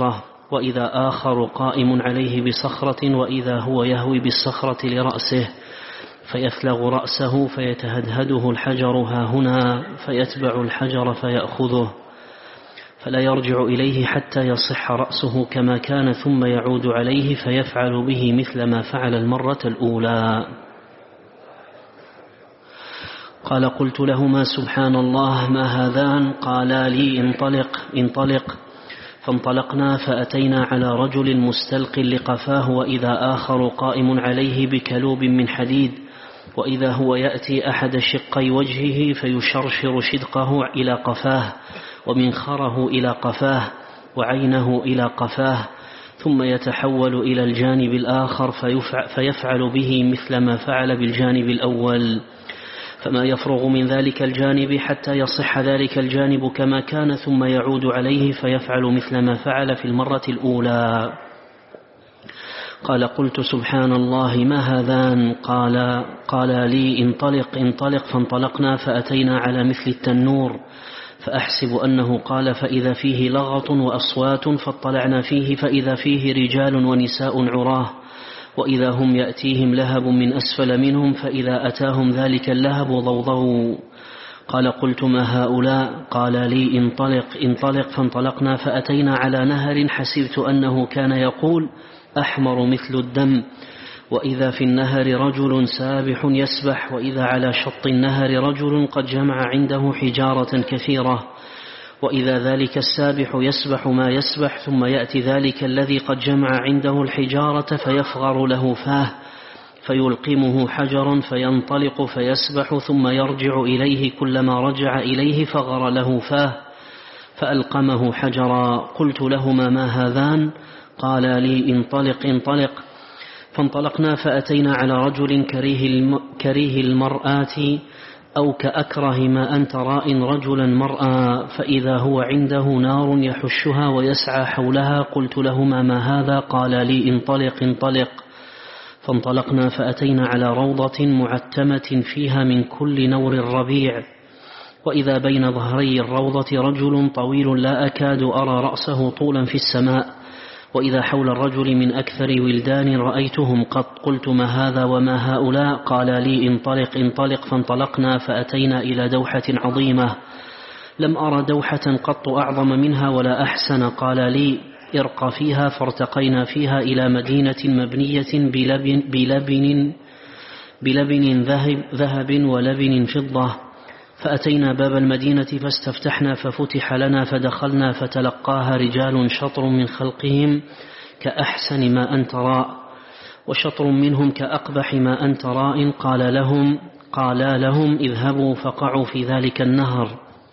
بصخرة وإذا هو يهوي بالصخرة لرأسه، فيفلغ رأسه فيتهدهده الحجر هاهنا، فيتبع الحجر فيأخذه فلا يرجع إليه حتى يصح رأسه كما كان، ثم يعود عليه فيفعل به مثل ما فعل المرة الأولى. قال: قلت لهما: سبحان الله، ما هذان؟ قالا لي: انطلق. فانطلقنا فأتينا على رجل مستلق لقفاه، وإذا آخر قائم عليه بكلوب من حديد، وإذا هو يأتي أحد شقي وجهه فيشرشر شدقه إلى قفاه ومنخره إلى قفاه، وعينه إلى قفاه، ثم يتحول إلى الجانب الآخر فيفعل به مثل ما فعل بالجانب الأول، فما يفرغ من ذلك الجانب حتى يصح ذلك الجانب كما كان، ثم يعود عليه فيفعل مثل ما فعل في المرة الأولى. قال: قلت: سبحان الله، ما هذان؟ قال لي: انطلق. فانطلقنا فأتينا على مثل التنور، فأحسب أنه قال: فإذا فيه لغط وأصوات، فاطلعنا فيه فإذا فيه رجال ونساء عراه، وإذا هم يأتيهم لهب من أسفل منهم، فإذا أتاهم ذلك اللهب ضوضوا. قال: قلت: ما هؤلاء؟ قال لي: انطلق. فانطلقنا فأتينا على نهر، حسبت أنه كان يقول: أحمر مثل الدم، وإذا في النهر رجل سابح يسبح، وإذا على شط النهر رجل قد جمع عنده حجارة كثيرة، وإذا ذلك السابح يسبح ما يسبح، ثم يأتي ذلك الذي قد جمع عنده الحجارة فيفغر له فاه، فيلقمه حجرا فينطلق فيسبح، ثم يرجع إليه، كلما رجع إليه فغر له فاه فألقمه حجرا. قلت لهما: ما هذان؟ قال لي: انطلق. فانطلقنا فأتينا على رجل كريه المرآة، أو كأكره ما أن ترى رجلا مرأى، فإذا هو عنده نار يحشها ويسعى حولها. قلت لهما: ما هذا؟ قال لي: انطلق. فانطلقنا فأتينا على روضة معتمة فيها من كل نور الربيع، وإذا بين ظهري الروضة رجل طويل لا أكاد أرى رأسه طولا في السماء، وإذا حول الرجل من أكثر ولدان رأيتهم قط. قلت: ما هذا وما هؤلاء؟ قال لي: انطلق. فانطلقنا فأتينا إلى دوحة عظيمة، لم أرى دوحة قط أعظم منها ولا أحسن. قال لي: ارق فيها. فارتقينا فيها إلى مدينة مبنية بلبن ذهب ولبن فضة، فأتينا باب المدينة فاستفتحنا ففتح لنا، فدخلنا فتلقاها رجال شطر من خلقهم كأحسن ما أنت راء، وشطر منهم كأقبح ما أنت راء. قال لهم: اذهبوا فقعوا في ذلك النهر،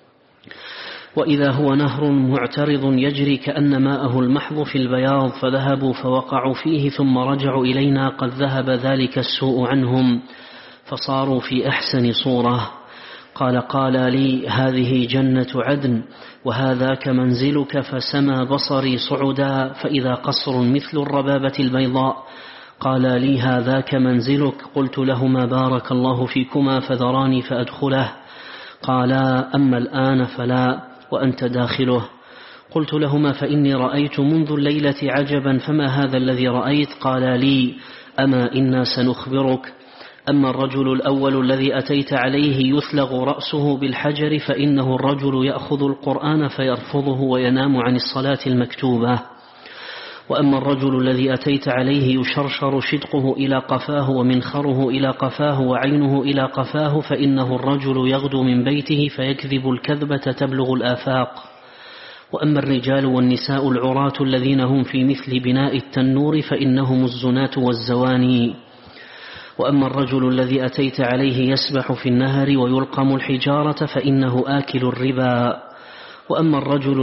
وإذا هو نهر معترض يجري كأن ماءه المحض في البياض، فذهبوا فوقعوا فيه، ثم رجعوا إلينا قد ذهب ذلك السوء عنهم، فصاروا في أحسن صورة. قال لي: هذه جنة عدن، وهذاك منزلك. فسمى بصري صعدا، فإذا قصر مثل الربابة البيضاء. قال لي: هذاك منزلك. قلت لهما: بارك الله فيكما، فذراني فأدخله. قالا: أما الآن فلا، وأنت داخله. قلت لهما: فإني رأيت منذ الليلة عجبا، فما هذا الذي رأيت؟ قال لي: أما إنا سنخبرك. أما الرجل الأول الذي أتيت عليه يثلغ رأسه بالحجر، فإنه الرجل يأخذ القرآن فيرفضه وينام عن الصلاة المكتوبة. وأما الرجل الذي أتيت عليه يشرشر شدقه إلى قفاه ومنخره إلى قفاه وعينه إلى قفاه، فإنه الرجل يغدو من بيته فيكذب الكذبة تبلغ الآفاق. وأما الرجال والنساء العراة الذين هم في مثل بناء التنور، فإنهم الزناة والزواني. وأما الرجل الذي أتيت عليه يسبح في النهر ويلقم الحجارة، فإنه آكل الربا. وأما الرجل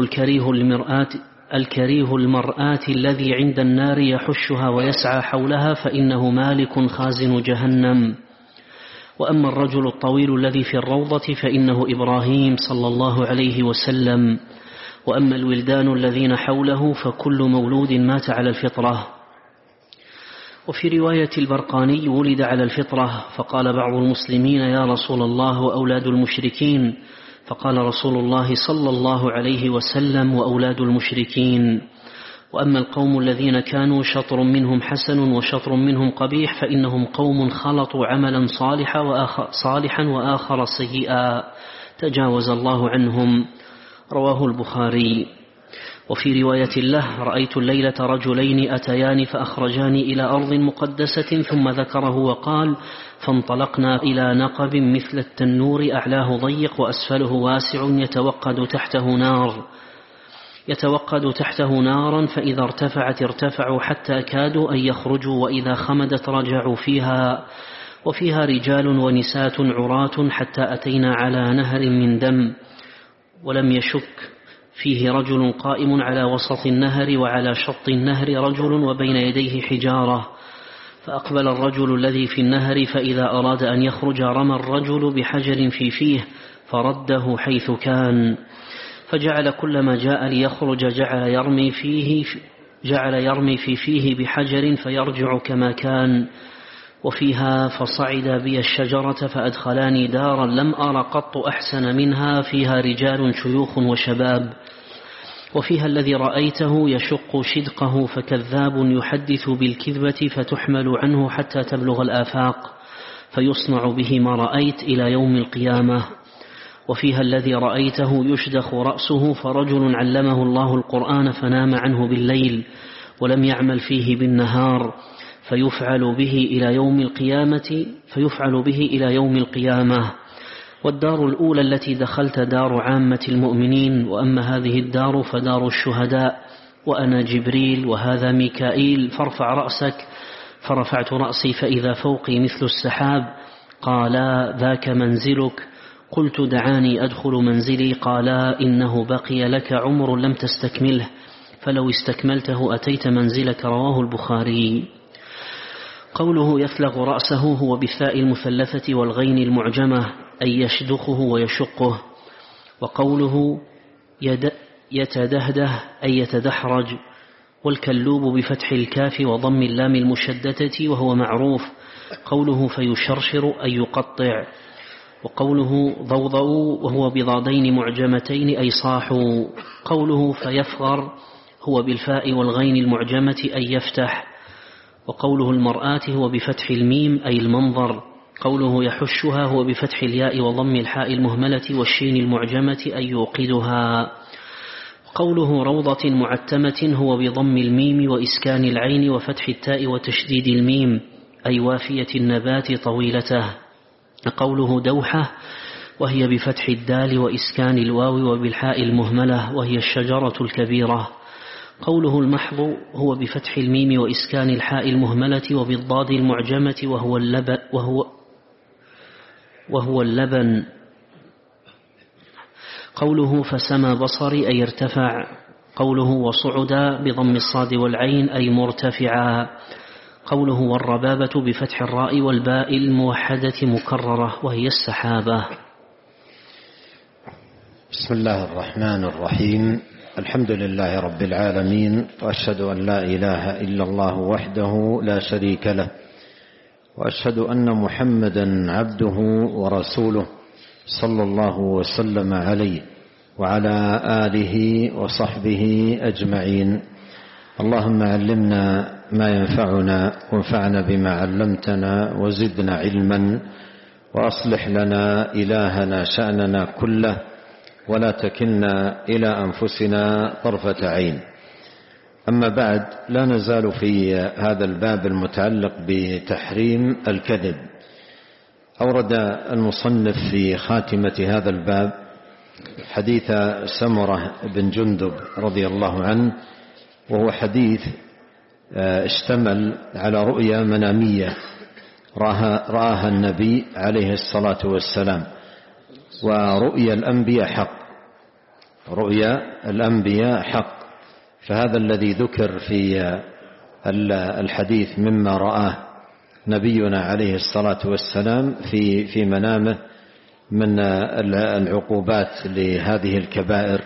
الكريه المرآة الذي عند النار يحشها ويسعى حولها، فإنه مالك خازن جهنم. وأما الرجل الطويل الذي في الروضة، فإنه إبراهيم صلى الله عليه وسلم. وأما الولدان الذين حوله فكل مولود مات على الفطرة. وفي رواية البرقاني: ولد على الفطرة. فقال بعض المسلمين: يا رسول الله، وأولاد المشركين؟ فقال رسول الله صلى الله عليه وسلم: وأولاد المشركين. وأما القوم الذين كانوا شطر منهم حسن وشطر منهم قبيح، فإنهم قوم خلطوا عملا صالحا وآخر سيئا، تجاوز الله عنهم. رواه البخاري. وفي رواية له: رأيت الليلة رجلين أتيان فأخرجاني إلى أرض مقدسة، ثم ذكره وقال: فانطلقنا إلى نقب مثل التنور، أعلاه ضيق وأسفله واسع، يتوقد تحته نارا، فإذا ارتفعوا حتى كادوا أن يخرجوا، وإذا خمدت رجعوا فيها، وفيها رجال ونساء عراة، حتى أتينا على نهر من دم، ولم يشك فيه رجل قائم على وسط النهر وعلى شط النهر رجل وبين يديه حجارة، فأقبل الرجل الذي في النهر فإذا أراد أن يخرج رمى الرجل بحجر في فيه فرده حيث كان، فجعل كلما جاء ليخرج جعل يرمي في فيه بحجر فيرجع كما كان. وفيها فصعد بي الشجرة فأدخلاني دارا لم أر قط أحسن منها، فيها رجال شيوخ وشباب. وفيها الذي رأيته يشق شدقه فكذاب يحدث بالكذبة فتحمل عنه حتى تبلغ الآفاق فيصنع به ما رأيت إلى يوم القيامة. وفيها الذي رأيته يشدخ رأسه فرجل علمه الله القرآن فنام عنه بالليل ولم يعمل فيه بالنهار فيفعل به إلى يوم القيامة. والدار الأولى التي دخلت دار عامة المؤمنين، وأما هذه الدار فدار الشهداء، وأنا جبريل وهذا ميكائيل، فارفع رأسك. فرفعت رأسي فإذا فوقي مثل السحاب. قالا ذاك منزلك. قلت دعاني أدخل منزلي. قالا إنه بقي لك عمر لم تستكمله، فلو استكملته أتيت منزلك. رواه البخاري. قوله يفلغ رأسه هو بالثاء المثلثة والغين المعجمة، أي يشدخه ويشقه. وقوله يتدهده أي يتدحرج، والكلوب بفتح الكاف وضم اللام المشددة وهو معروف. قوله فيشرشر أي يقطع. وقوله ضوضأوا وهو بضادين معجمتين أي صاحوا. قوله فيفغر هو بالفاء والغين المعجمة أي يفتح. وقوله المرآة هو بفتح الميم أي المنظر. قوله يحشها هو بفتح الياء وضم الحاء المهملة والشين المعجمة أي يوقدها. قوله روضة معتمة هو بضم الميم وإسكان العين وفتح التاء وتشديد الميم أي وافية النبات طويلته. قوله دوحة وهي بفتح الدال وإسكان الواو وبالحاء المهملة وهي الشجرة الكبيرة. قوله المحض هو بفتح الميم وإسكان الحاء المهملة وبالضاد المعجمة وهو اللبن. قوله فسما بصري أي ارتفع. قوله وصعدا بضم الصاد والعين أي مرتفعا. قوله والربابة بفتح الراء والباء الموحدة مكررة وهي السحابة. بسم الله الرحمن الرحيم. الحمد لله رب العالمين، وأشهد أن لا إله إلا الله وحده لا شريك له، وأشهد أن محمدا عبده ورسوله صلى الله وسلم عليه وعلى آله وصحبه أجمعين. اللهم علمنا ما ينفعنا وانفعنا بما علمتنا وزدنا علما، وأصلح لنا إلهنا شأننا كله، ولا تكلنا إلى أنفسنا طرفة عين. أما بعد، لا نزال في هذا الباب المتعلق بتحريم الكذب. أورد المصنف في خاتمة هذا الباب حديث سمرة بن جندب رضي الله عنه، وهو حديث اشتمل على رؤيا منامية رآها النبي عليه الصلاة والسلام. ورؤيا الأنبياء حق، رؤيا الأنبياء حق. فهذا الذي ذكر في الحديث مما رآه نبينا عليه الصلاة والسلام في منامه من العقوبات لهذه الكبائر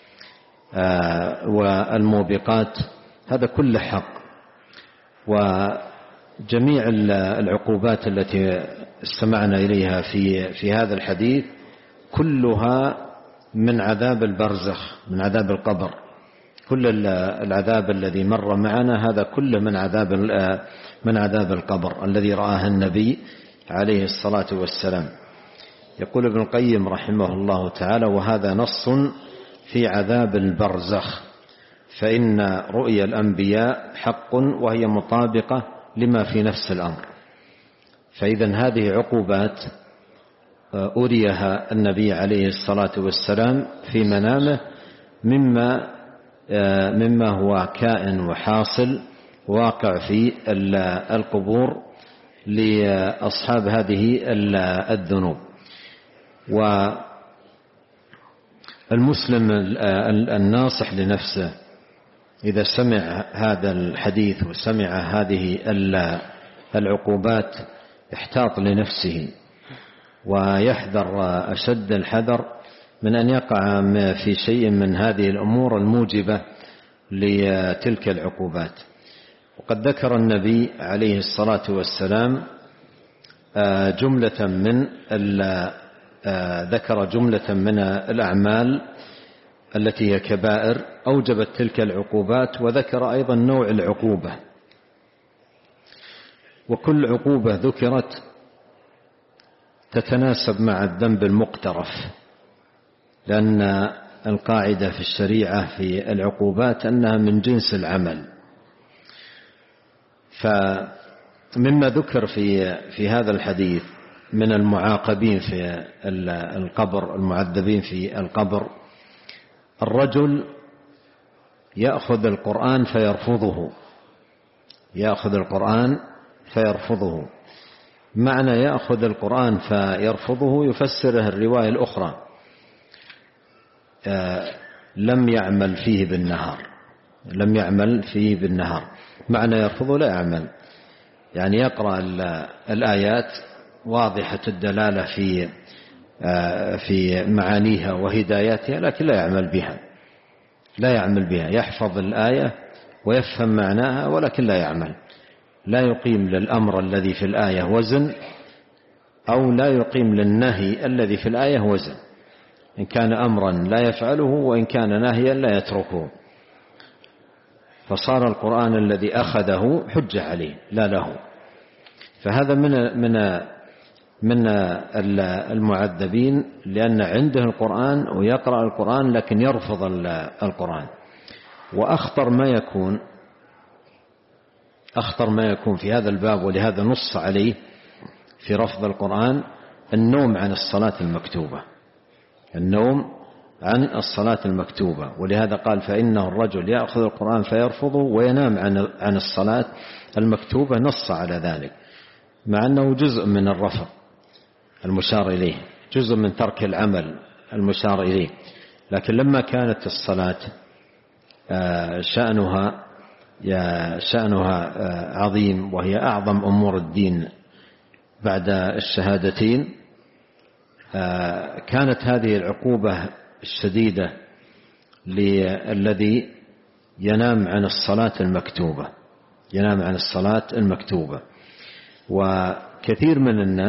والموبقات، هذا كله حق. وجميع العقوبات التي استمعنا إليها في هذا الحديث كلها من عذاب البرزخ، من عذاب القبر. كل العذاب الذي مر معنا هذا كله من عذاب القبر الذي رآه النبي عليه الصلاة والسلام. يقول ابن القيم رحمه الله تعالى: وهذا نص في عذاب البرزخ، فإن رؤيا الأنبياء حق وهي مطابقة لما في نفس الأمر. فإذا هذه عقوبات أريها النبي عليه الصلاة والسلام في منامه مما هو كائن وحاصل واقع في القبور لأصحاب هذه الذنوب. المسلم الناصح لنفسه إذا سمع هذا الحديث وسمع هذه العقوبات يحتاط لنفسه ويحذر أشد الحذر من أن يقع في شيء من هذه الأمور الموجبة لتلك العقوبات. وقد ذكر النبي عليه الصلاة والسلام ذكر جملة من الأعمال التي هي كبائر أوجبت تلك العقوبات، وذكر أيضا نوع العقوبة، وكل عقوبة ذكرت تتناسب مع الذنب المقترف، لأن القاعدة في الشريعة في العقوبات أنها من جنس العمل. فمما ذكر في هذا الحديث من المعاقبين في القبر، المعذبين في القبر، الرجل يأخذ القرآن فيرفضه. يأخذ القرآن فيرفضه. معنى يأخذ القرآن فيرفضه يفسره الرواية الأخرى لم يعمل فيه بالنهار. لم يعمل فيه بالنهار، معنى يرفضه لا يعمل، يعني يقرأ الآيات واضحة الدلالة في معانيها وهداياتها، لكن لا يعمل بها. لا يعمل بها، يحفظ الآية ويفهم معناها ولكن لا يعمل. لا يقيم للأمر الذي في الآية وزن، أو لا يقيم للنهي الذي في الآية وزن. إن كان أمرا لا يفعله، وإن كان نهيا لا يتركه. فصار القرآن الذي أخذه حجة عليه لا له. فهذا من المعذبين، لأن عنده القرآن ويقرأ القرآن لكن يرفض القرآن. وأخطر ما يكون في هذا الباب، ولهذا نص عليه في رفض القرآن، النوم عن الصلاة المكتوبة. النوم عن الصلاة المكتوبة. ولهذا قال فإنه الرجل يأخذ القرآن فيرفضه وينام عن الصلاة المكتوبة. نص على ذلك، مع أنه جزء من الرفض المشار إليه، جزء من ترك العمل المشار إليه. لكن لما كانت الصلاة شأنها عظيم، وهي أعظم أمور الدين بعد الشهادتين، كانت هذه العقوبة الشديدة للذي ينام عن الصلاة المكتوبة. ينام عن الصلاة المكتوبة. وكثير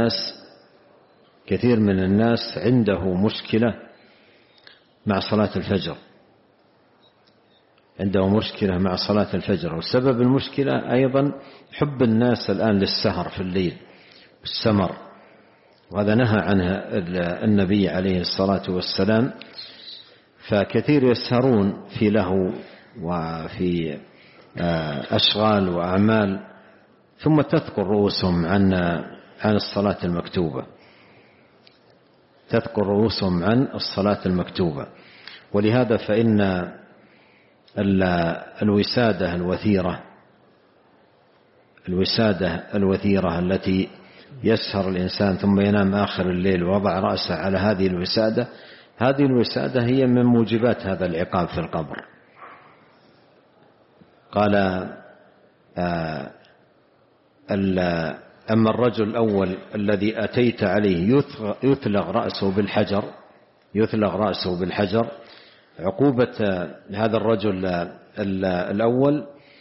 من الناس عنده مشكلة مع صلاة الفجر. عنده مشكلة مع صلاة الفجر. وسبب المشكلة أيضا حب الناس الآن للسهر في الليل والسمر، وهذا نهى عنه النبي عليه الصلاة والسلام. فكثير يسهرون في لهو وفي أشغال وأعمال، ثم تثقل رؤوسهم عن الصلاة المكتوبة. تثقل رؤوسهم عن الصلاة المكتوبة. ولهذا فإن الوسادة الوثيرة التي يسهر الإنسان ثم ينام آخر الليل ووضع رأسه على هذه الوسادة هي من موجبات هذا العقاب في القبر. قال أما الرجل الأول الذي أتيت عليه يثلغ رأسه بالحجر. عقوبة هذا الرجل الأول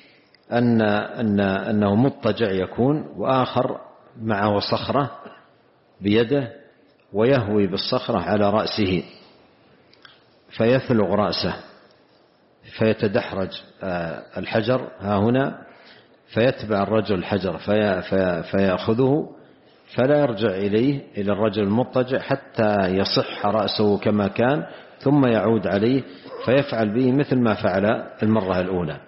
أنه مضطجع يكون، وآخر معه صخرة بيده ويهوي بالصخرة على رأسه فيثلغ رأسه، فيتدحرج الحجر ها هنا، فيتبع الرجل الحجر فيأخذه، فلا يرجع إلى الرجل المضطجع حتى يصح رأسه كما كان، ثم يعود عليه فيفعل به مثل ما فعل المرة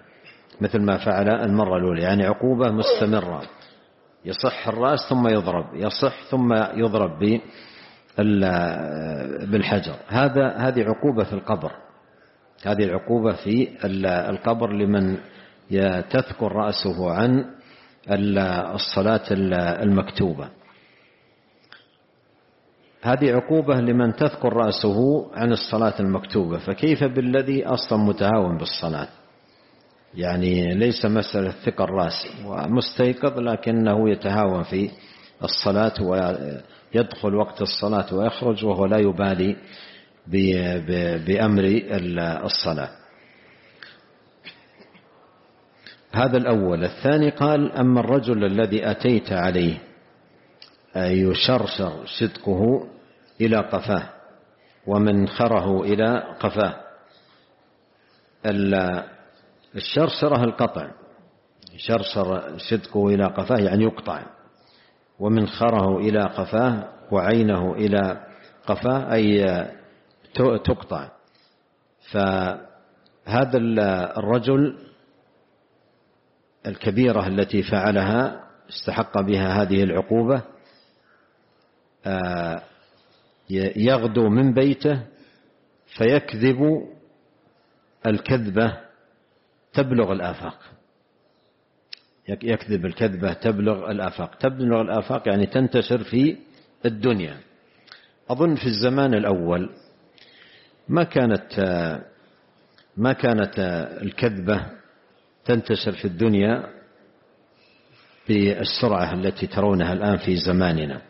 الأولى. يعني عقوبة مستمرة. يصح الرأس ثم يضرب، يصح ثم يضرب بالحجر. هذه عقوبة في القبر. هذه العقوبة في القبر لمن تثقل رأسه عن الصلاة المكتوبة. هذه عقوبة لمن تثقل رأسه عن الصلاة المكتوبة، فكيف بالذي أصلا متهاون بالصلاة؟ يعني ليس مسألة ثقل الرأس ومستيقظ لكنه يتهاون في الصلاة ويدخل وقت الصلاة ويخرج وهو لا يبالي بأمر الصلاة. هذا الأول. الثاني قال: أما الرجل الذي أتيت عليه يشرشر صدقه إلى قفاه ومنخره إلى قفاه. الشرشرة القطع، شرشر صدقه إلى قفاه يعني يقطع، ومنخره إلى قفاه وعينه إلى قفاه أي تقطع. فهذا الرجل الكبيرة التي فعلها استحق بها هذه العقوبة يغدو من بيته فيكذب الكذبة تبلغ الآفاق. يكذب الكذبة تبلغ الآفاق. تبلغ الآفاق يعني تنتشر في الدنيا. أظن في الزمان الأول ما كانت الكذبة تنتشر في الدنيا بالسرعة التي ترونها الآن في زماننا،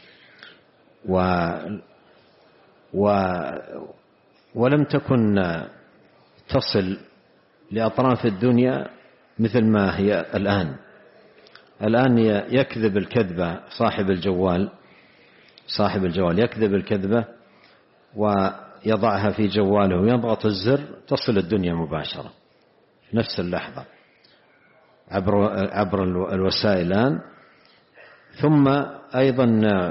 ولم تكن تصل لأطراف الدنيا مثل ما هي الآن. الآن يكذب الكذبة صاحب الجوال يكذب الكذبة ويضعها في جواله ويضغط الزر تصل الدنيا مباشرة في نفس اللحظة عبر الوسائل الآن. ثم أيضا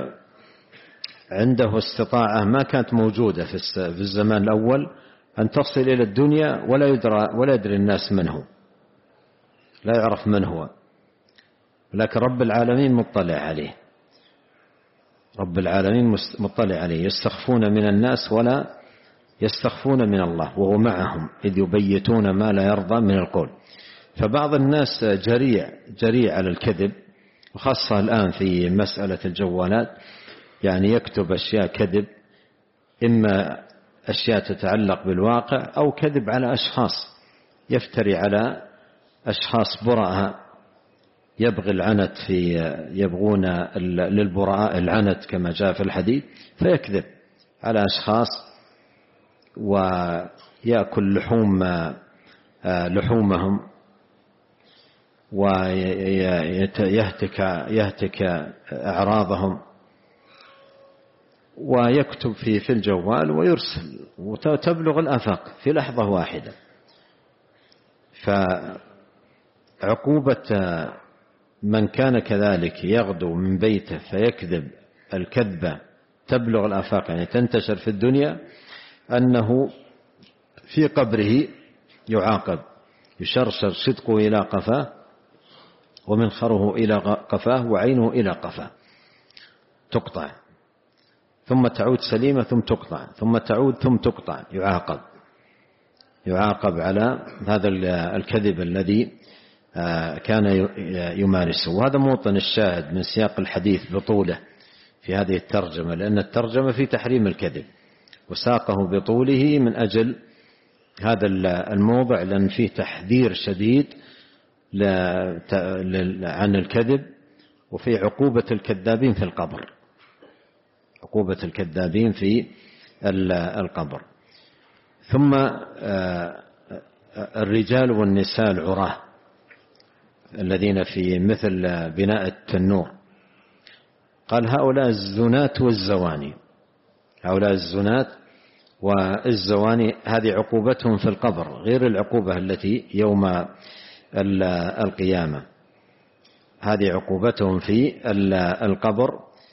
عنده استطاعة ما كانت موجودة في الزمان الأول أن تصل إلى الدنيا ولا يدري الناس منه، لا يعرف من هو، لكن رب العالمين مطلع عليه. رب العالمين مطلع عليه. يستخفون من الناس ولا يستخفون من الله وهو معهم إذ يبيتون ما لا يرضى من القول. فبعض الناس جريء على الكذب، وخاصة الآن في مسألة الجوالات، يعني يكتب أشياء كذب، إما أشياء تتعلق بالواقع أو كذب على أشخاص، يفتري على أشخاص براء، يبغي العنت يبغون للبراء العنت كما جاء في الحديث، فيكذب على أشخاص ويأكل لحومهم ويهتك أعراضهم، ويكتب في الجوال ويرسل وتبلغ الآفاق في لحظة واحدة. فعقوبة من كان كذلك يغدو من بيته فيكذب الكذبة تبلغ الآفاق يعني تنتشر في الدنيا، أنه في قبره يعاقب، يشرشر صدقه إلى قفاه ومنخره إلى قفاه وعينه إلى قفاه، تقطع ثم تعود سليمة ثم تقطع ثم تعود ثم تقطع. يعاقب على هذا الكذب الذي كان يمارسه. وهذا موطن الشاهد من سياق الحديث بطوله في هذه الترجمة، لأن الترجمة في تحريم الكذب، وساقه بطوله من أجل هذا الموضع، لأن فيه تحذير شديد عن الكذب، وفي عقوبة الكذابين في القبر، عقوبة الكذابين في القبر. ثم الرجال والنساء العراة الذين في مثل بناء التنور، قال هؤلاء الزنات والزواني، هؤلاء الزنات والزواني هذه عقوبتهم في القبر غير العقوبة التي يوم القيامة. هذه عقوبتهم في القبر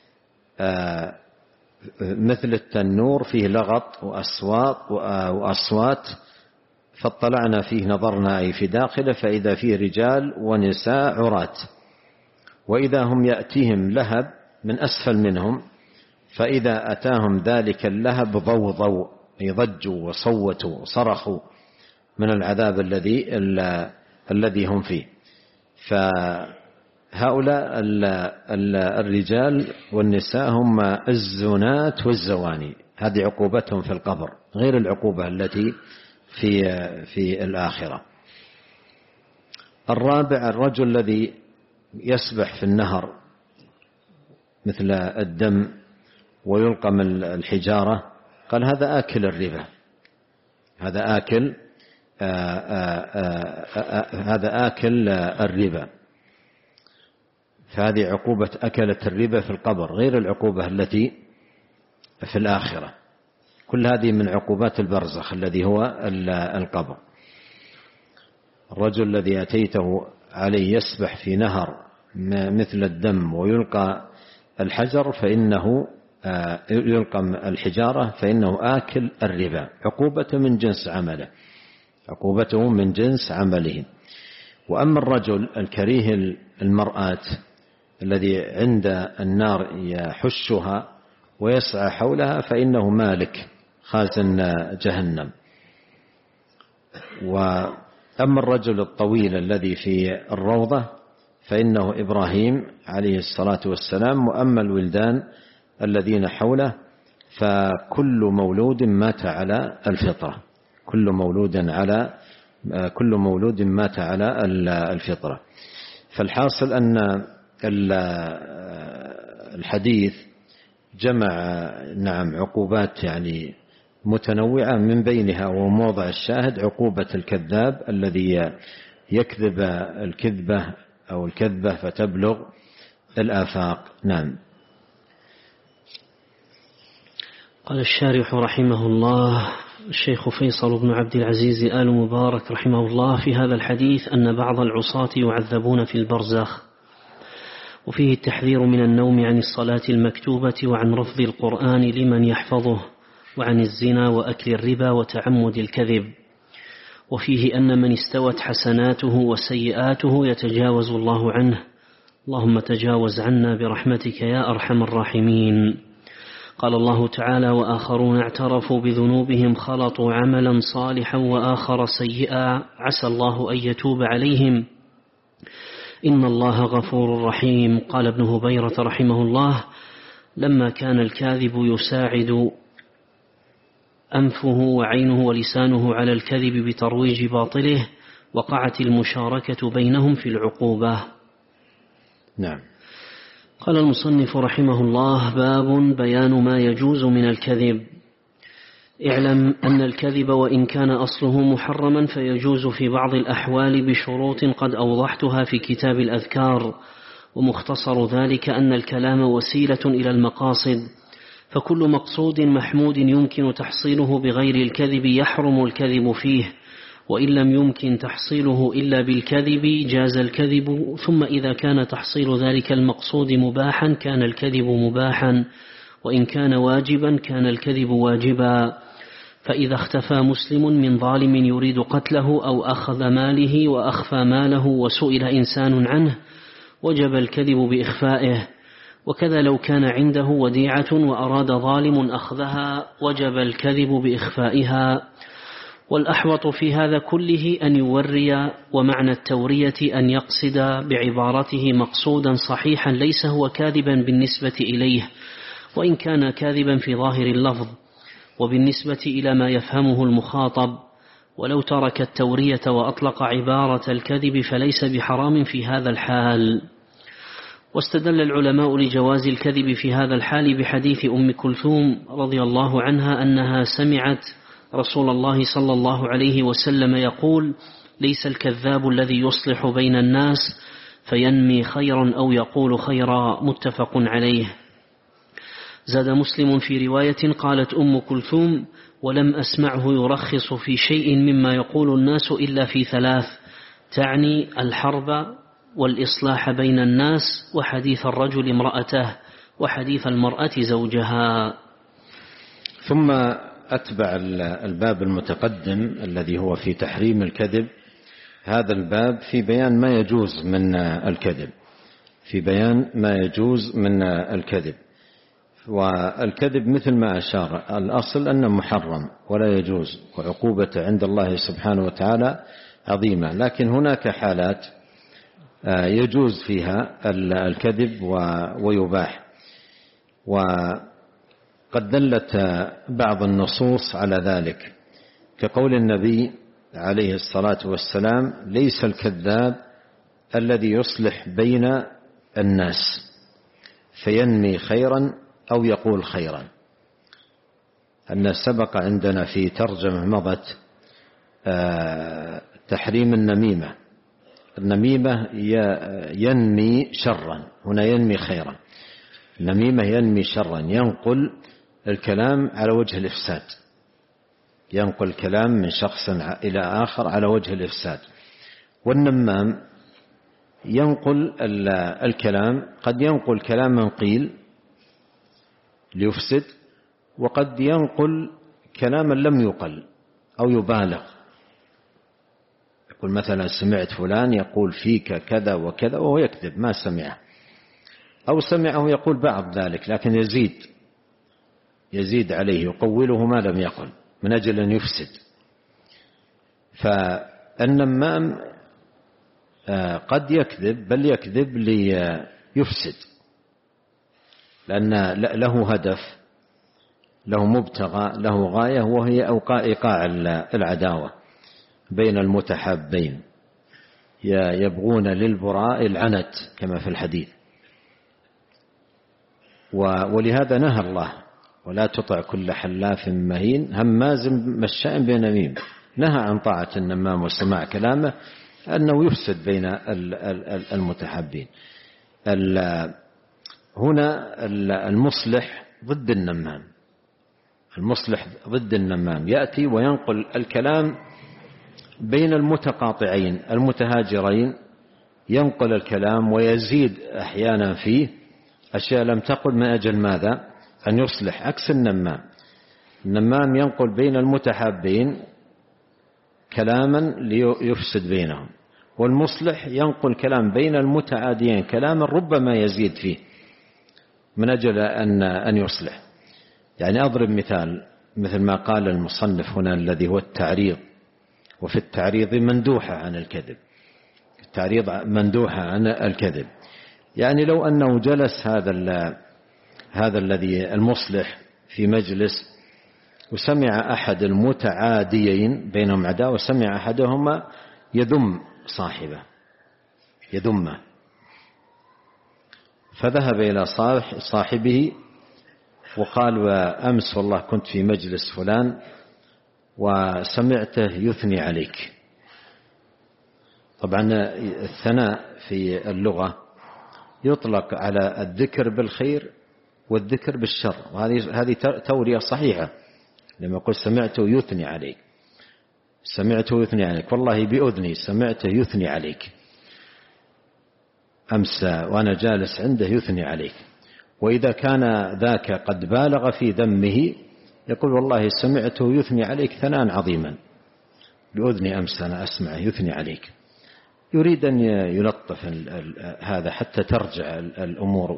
مثل التنور فيه لغط وأصوات، فاطلعنا فيه نظرنا أي في داخله فإذا فيه رجال ونساء عراة، وإذا هم يأتيهم لهب من أسفل منهم، فإذا أتاهم ذلك اللهب ضوضوا أي ضجوا وصوتوا وصرخوا من العذاب الذي هم فيه. هؤلاء الرجال والنساء هم الزنات والزواني، هذه عقوبتهم في القبر غير العقوبة التي في الآخرة. الرابع الرجل الذي يسبح في النهر مثل الدم ويلقى من الحجارة، قال هذا آكل الربا، هذا آكل الربا، فهذه عقوبة أكلة الربا في القبر غير العقوبة التي في الآخرة. كل هذه من عقوبات البرزخ الذي هو القبر. الرجل الذي أتيته عليه يسبح في نهر مثل الدم ويلقى الحجر فإنه يلقى الحجارة فإنه آكل الربا، عقوبته من جنس عمله. وأما الرجل الكريه المرآة الذي عند النار يحشها ويسعى حولها فإنه مالك خازن جهنم. وأما الرجل الطويل الذي في الروضة فإنه إبراهيم عليه الصلاة والسلام. وأما الولدان الذين حوله فكل مولود مات على الفطرة، كل مولود مات على الفطرة. فالحاصل أن الحديث جمع عقوبات يعني متنوعة، من بينها وموضع الشاهد عقوبة الكذاب الذي يكذب الكذبة فتبلغ الآفاق. نعم. قال الشارح رحمه الله الشيخ فيصل بن عبد العزيز آل مبارك رحمه الله في هذا الحديث أن بعض العصاة يعذبون في البرزخ، وفيه التحذير من النوم عن الصلاة المكتوبة وعن رفض القرآن لمن يحفظه، وعن الزنا وأكل الربا وتعمد الكذب. وفيه أن من استوت حسناته وسيئاته يتجاوز الله عنه، اللهم تجاوز عنا برحمتك يا أرحم الراحمين. قال الله تعالى: وآخرون اعترفوا بذنوبهم خلطوا عملا صالحا وآخر سيئا عسى الله أن يتوب عليهم إن الله غفور رحيم. قال ابن هبيرة رحمه الله: لما كان الكاذب يساعد أنفه وعينه ولسانه على الكذب بترويج باطله وقعت المشاركة بينهم في العقوبة. نعم. قال المصنف رحمه الله: باب بيان ما يجوز من الكذب. اعلم أن الكذب وإن كان أصله محرما فيجوز في بعض الأحوال بشروط قد أوضحتها في كتاب الأذكار، ومختصر ذلك أن الكلام وسيلة إلى المقاصد، فكل مقصود محمود يمكن تحصيله بغير الكذب يحرم الكذب فيه، وإن لم يمكن تحصيله إلا بالكذب جاز الكذب. ثم إذا كان تحصيل ذلك المقصود مباحا كان الكذب مباحا، وإن كان واجبا كان الكذب واجبا. فإذا اختفى مسلم من ظالم يريد قتله أو أخذ ماله وأخفى ماله وسئل إنسان عنه وجب الكذب بإخفائه، وكذا لو كان عنده وديعة وأراد ظالم أخذها وجب الكذب بإخفائها. والأحوط في هذا كله أن يوري، ومعنى التورية أن يقصد بعبارته مقصودا صحيحا ليس هو كاذبا بالنسبة إليه، وإن كان كاذبا في ظاهر اللفظ وبالنسبة إلى ما يفهمه المخاطب. ولو ترك التورية وأطلق عبارة الكذب فليس بحرام في هذا الحال. واستدل العلماء لجواز الكذب في هذا الحال بحديث أم كلثوم رضي الله عنها أنها سمعت رسول الله صلى الله عليه وسلم يقول: ليس الكذاب الذي يصلح بين الناس فينمي خيرا أو يقول خيرا، متفق عليه. زاد مسلم في رواية قالت أم كلثوم: ولم أسمعه يرخص في شيء مما يقول الناس إلا في ثلاث، تعني الحرب والإصلاح بين الناس وحديث الرجل امرأته وحديث المرأة زوجها. ثم أتبع الباب المتقدم الذي هو في تحريم الكذب هذا الباب في بيان ما يجوز من الكذب، الكذب. والكذب مثل ما أشار الأصل أنه محرم ولا يجوز، وعقوبة عند الله سبحانه وتعالى عظيمة. لكن هناك حالات يجوز فيها الكذب ويباح. وقد دلت بعض النصوص على ذلك، كقول النبي عليه الصلاة والسلام: ليس الكذاب الذي يصلح بين الناس فينمي خيرا أو يقول خيرا. أن سبق عندنا في ترجمة مضت تحريم النميمة. النميمة ينمي شرا، هنا ينمي خيرا. النميمة ينمي شرا، ينقل الكلام على وجه الإفساد، ينقل الكلام من شخص إلى آخر على وجه الإفساد. والنمام ينقل الكلام، قد ينقل كلاما قيل ليفسد، وقد ينقل كلاما لم يقل أو يبالغ. يقول مثلا: سمعت فلان يقول فيك كذا وكذا، وهو يكذب ما سمعه، أو سمعه يقول بعض ذلك لكن يزيد عليه، يقوله ما لم يقل من أجل أن يفسد. فالنمام قد يكذب، بل يكذب ليفسد، لأن له هدف، له مبتغى، له غاية، وهي إيقاع العداوة بين المتحابين. يبغون للبراء العنت كما في الحديث. ولهذا نهى الله: ولا تطع كل حلاف مهين هماز مشاء بنميم. نهى عن طاعة النمام وسماع كلامه، أنه يفسد بين المتحابين. هنا المصلح ضد النمام، المصلح ضد النمام، يأتي وينقل الكلام بين المتقاطعين المتهاجرين، ينقل الكلام ويزيد أحيانا فيه أشياء لم تقل من أجل ماذا؟ أن يصلح. عكس النمام، النمام ينقل بين المتحابين كلاما ليفسد بينهم، والمصلح ينقل كلام بين المتعاديين كلاما ربما يزيد فيه من أجل أن يصلح. يعني أضرب مثال، مثل ما قال المصنف هنا الذي هو التعريض، وفي التعريض مندوحة عن الكذب، التعريض مندوحة عن الكذب. يعني لو أنه جلس هذا الذي المصلح في مجلس وسمع أحد المتعاديين بينهم عداوة، وسمع أحدهما يذم صاحبه، يذمه، فذهب إلى صاحبه وقال: وأمس والله كنت في مجلس فلان وسمعته يثني عليك. طبعا الثناء في اللغة يطلق على الذكر بالخير والذكر بالشر، وهذه تورية صحيحة. لما يقول: سمعته يثني عليك، سمعته يثني عليك، والله بأذني سمعته يثني عليك، أمس وأنا جالس عنده يثني عليك. وإذا كان ذاك قد بالغ في ذمه يقول: والله سمعته يثني عليك ثناء عظيما، بأذني أمس أنا أسمعه يثني عليك. يريد أن يلطف هذا حتى ترجع الأمور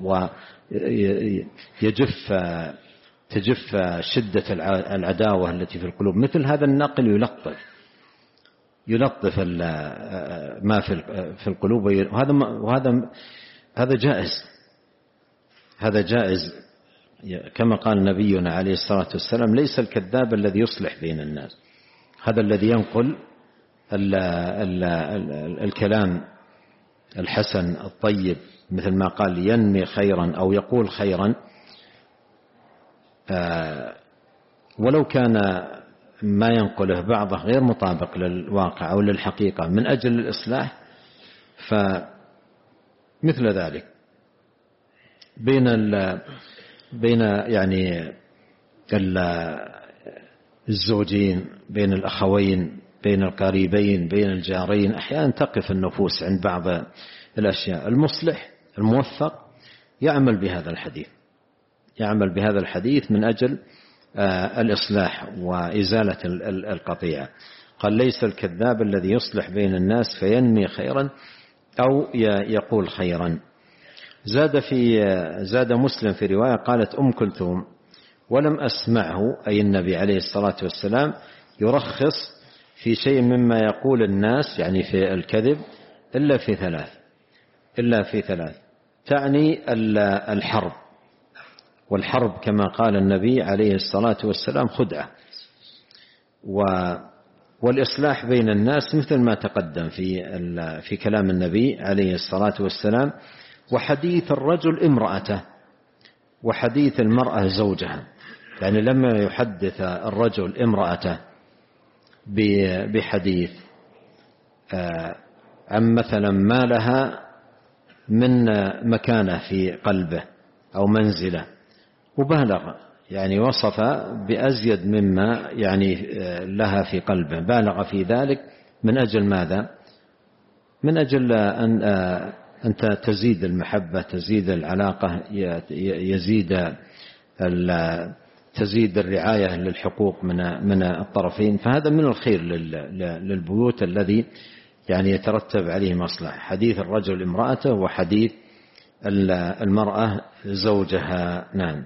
تجف شدة العداوة التي في القلوب. مثل هذا النقل يلطف ما في القلوب، وهذا جائز كما قال نبينا عليه الصلاة والسلام: ليس الكذاب الذي يصلح بين الناس، هذا الذي ينقل الكلام الحسن الطيب، مثل ما قال: ينمي خيرا أو يقول خيرا، ولو كان ما ينقله بعضه غير مطابق للواقع أو للحقيقة من أجل الإصلاح، فمثل ذلك بين يعني الزوجين، بين الأخوين، بين القريبين، بين الجارين، أحيانا تقف النفوس عند بعض الأشياء. المصلح الموفق يعمل بهذا الحديث من أجل الإصلاح وإزالة القطيعة. قال: ليس الكذاب الذي يصلح بين الناس فينمي خيرا أو يقول خيرا. زاد مسلم في رواية قالت أم كلثوم: ولم أسمعه، أي النبي عليه الصلاة والسلام، يرخص في شيء مما يقول الناس، يعني في الكذب، إلا في ثلاث: إلا في ثلاث، تعني الحرب، والحرب كما قال النبي عليه الصلاة والسلام خدعة، والإصلاح بين الناس مثل ما تقدم في كلام النبي عليه الصلاة والسلام، وحديث الرجل امرأته وحديث المرأة زوجها. يعني لما يحدث الرجل امرأته بحديث عن مثلا ما لها من مكانة في قلبه أو منزلة، وبالغ يعني وصف بأزيد مما يعني لها في قلبه، بالغ في ذلك من أجل ماذا؟ من أجل أن تزيد المحبة، تزيد العلاقة، تزيد الرعاية للحقوق من الطرفين. فهذا من الخير للبيوت الذي يعني يترتب عليه مصلحة، حديث الرجل امرأته وحديث المرأة زوجها. نعم.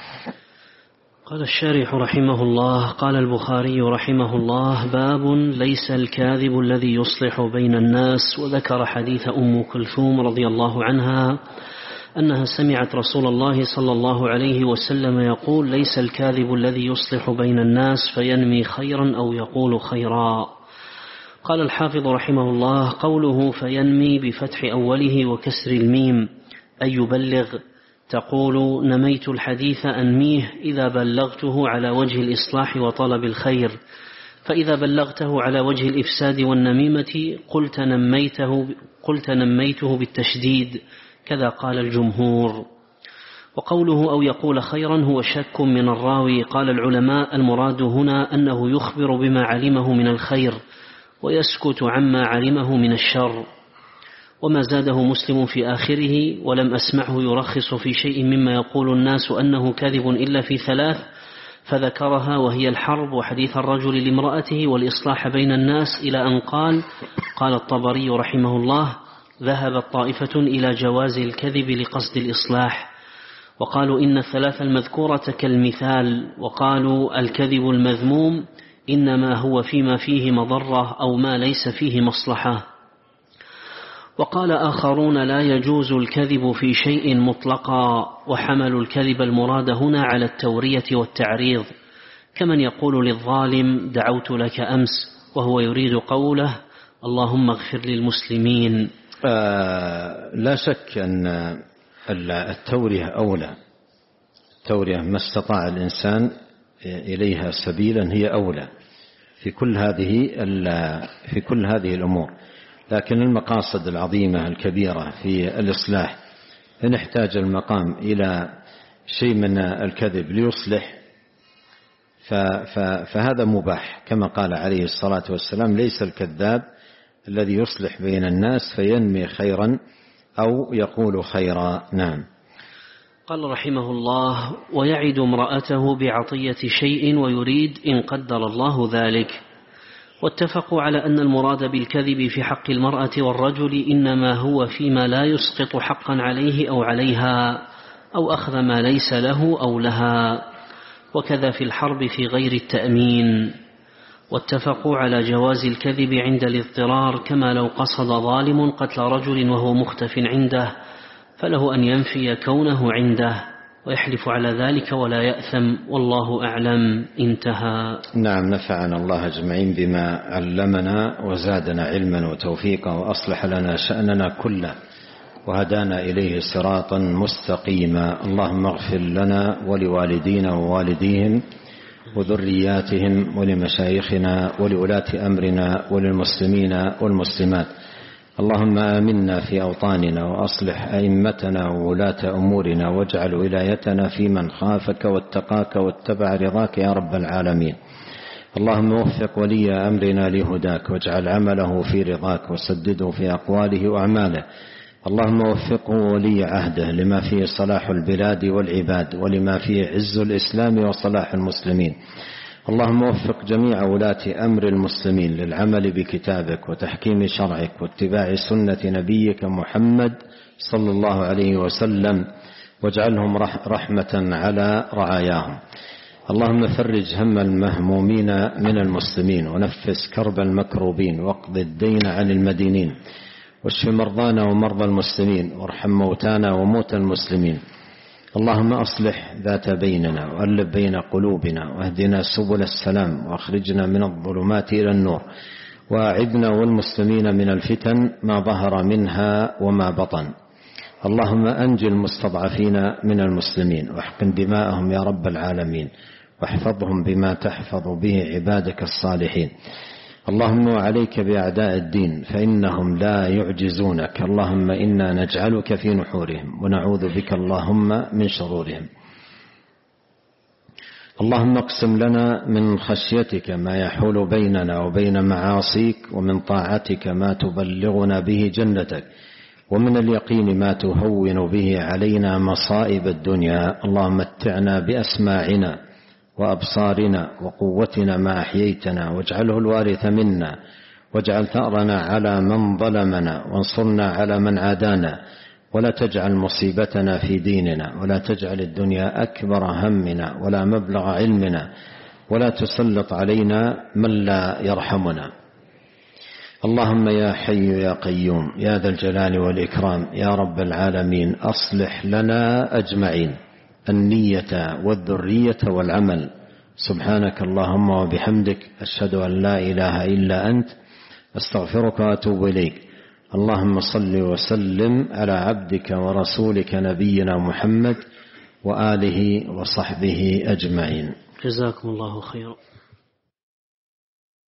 قال الشارح رحمه الله: قال البخاري رحمه الله: باب ليس الكاذب الذي يصلح بين الناس. وذكر حديث أم كلثوم رضي الله عنها أنها سمعت رسول الله صلى الله عليه وسلم يقول: ليس الكاذب الذي يصلح بين الناس فينمي خيرا أو يقول خيرا. قال الحافظ رحمه الله: قوله فينمي بفتح أوله وكسر الميم أي يبلغ. تقول: نميت الحديث أنميه إذا بلغته على وجه الإصلاح وطلب الخير، فإذا بلغته على وجه الإفساد والنميمة قلت نميته بالتشديد، كذا قال الجمهور. وقوله أو يقول خيرا هو شك من الراوي. قال العلماء: المراد هنا أنه يخبر بما علمه من الخير ويسكت عما علمه من الشر. وما زاده مسلم في آخره: ولم أسمعه يرخص في شيء مما يقول الناس أنه كاذب إلا في ثلاث، فذكرها وهي الحرب وحديث الرجل لامرأته والإصلاح بين الناس، إلى أن قال: قال الطبري رحمه الله: ذهبت طائفة إلى جواز الكذب لقصد الإصلاح، وقالوا إن الثلاث المذكورة كالمثال، وقالوا الكذب المذموم إنما هو فيما فيه مضرة أو ما ليس فيه مصلحة. وقال آخرون: لا يجوز الكذب في شيء مطلقا، وحملوا الكذب المراد هنا على التورية والتعريض، كمن يقول للظالم: دعوت لك أمس، وهو يريد قوله: اللهم اغفر للمسلمين. لا شك أن التورية أولى، التورية ما استطاع الإنسان إليها سبيلا هي أولى في كل هذه الأمور. لكن المقاصد العظيمة الكبيرة في الإصلاح إن احتاج المقام إلى شيء من الكذب ليصلح فهذا مباح، كما قال عليه الصلاة والسلام: ليس الكذاب الذي يصلح بين الناس فينمي خيرا أو يقول خيرا. نعم. قال رحمه الله: ويعد امرأته بعطية شيء ويريد إن قدر الله ذلك. واتفقوا على أن المراد بالكذب في حق المرأة والرجل إنما هو فيما لا يسقط حقا عليه أو عليها، أو أخذ ما ليس له أو لها، وكذا في الحرب في غير التأمين. واتفقوا على جواز الكذب عند الاضطرار، كما لو قصد ظالم قتل رجل وهو مختف عنده، فله أن ينفي كونه عنده ويحلف على ذلك ولا يأثم، والله أعلم. انتهى. نعم. نفعنا الله أجمعين بما علمنا وزادنا علما وتوفيقا، وأصلح لنا شأننا كله، وهدانا إليه صراطا مستقيما. اللهم اغفر لنا ولوالدينا ووالديهم وذرياتهم ولمشايخنا ولولاة أمرنا وللمسلمين والمسلمات. اللهم آمنا في أوطاننا، وأصلح أئمتنا وولاة أمورنا، واجعل ولايتنا في من خافك واتقاك واتبع رضاك يا رب العالمين. اللهم وفق ولي أمرنا لهداك، واجعل عمله في رضاك، وسدده في أقواله وأعماله. اللهم وفقه ولي عهده لما فيه صلاح البلاد والعباد، ولما فيه عز الإسلام وصلاح المسلمين. اللهم وفق جميع ولاة أمر المسلمين للعمل بكتابك وتحكيم شرعك واتباع سنة نبيك محمد صلى الله عليه وسلم، واجعلهم رحمة على رعاياهم. اللهم فرج هم المهمومين من المسلمين، ونفس كرب المكروبين، واقض الدين عن المدينين، واشف مرضانا ومرضى المسلمين، وارحم موتانا وموتى المسلمين. اللهم أصلح ذات بيننا وألف بين قلوبنا، واهدنا سبل السلام، وأخرجنا من الظلمات إلى النور، وأعذنا والمسلمين من الفتن ما ظهر منها وما بطن. اللهم أنجِ المستضعفين من المسلمين، واحقن دماءهم يا رب العالمين، واحفظهم بما تحفظ به عبادك الصالحين. اللهم وعليك بأعداء الدين فإنهم لا يعجزونك. اللهم إنا نجعلك في نحورهم، ونعوذ بك اللهم من شرورهم. اللهم اقسم لنا من خشيتك ما يحول بيننا وبين معاصيك، ومن طاعتك ما تبلغنا به جنتك، ومن اليقين ما تهون به علينا مصائب الدنيا. اللهم متعنا بأسماعنا وأبصارنا وقوتنا ما أحييتنا، واجعله الوارث منا، واجعل ثأرنا على من ظلمنا، وانصرنا على من عادانا، ولا تجعل مصيبتنا في ديننا، ولا تجعل الدنيا أكبر همنا ولا مبلغ علمنا، ولا تسلط علينا من لا يرحمنا. اللهم يا حي يا قيوم يا ذا الجلال والإكرام يا رب العالمين، أصلح لنا أجمعين النية والذرية والعمل. سبحانك اللهم وبحمدك، أشهد أن لا إله إلا أنت، أستغفرك وأتوب إليك. اللهم صل وسلم على عبدك ورسولك نبينا محمد وآله وصحبه أجمعين. جزاكم الله خيرا.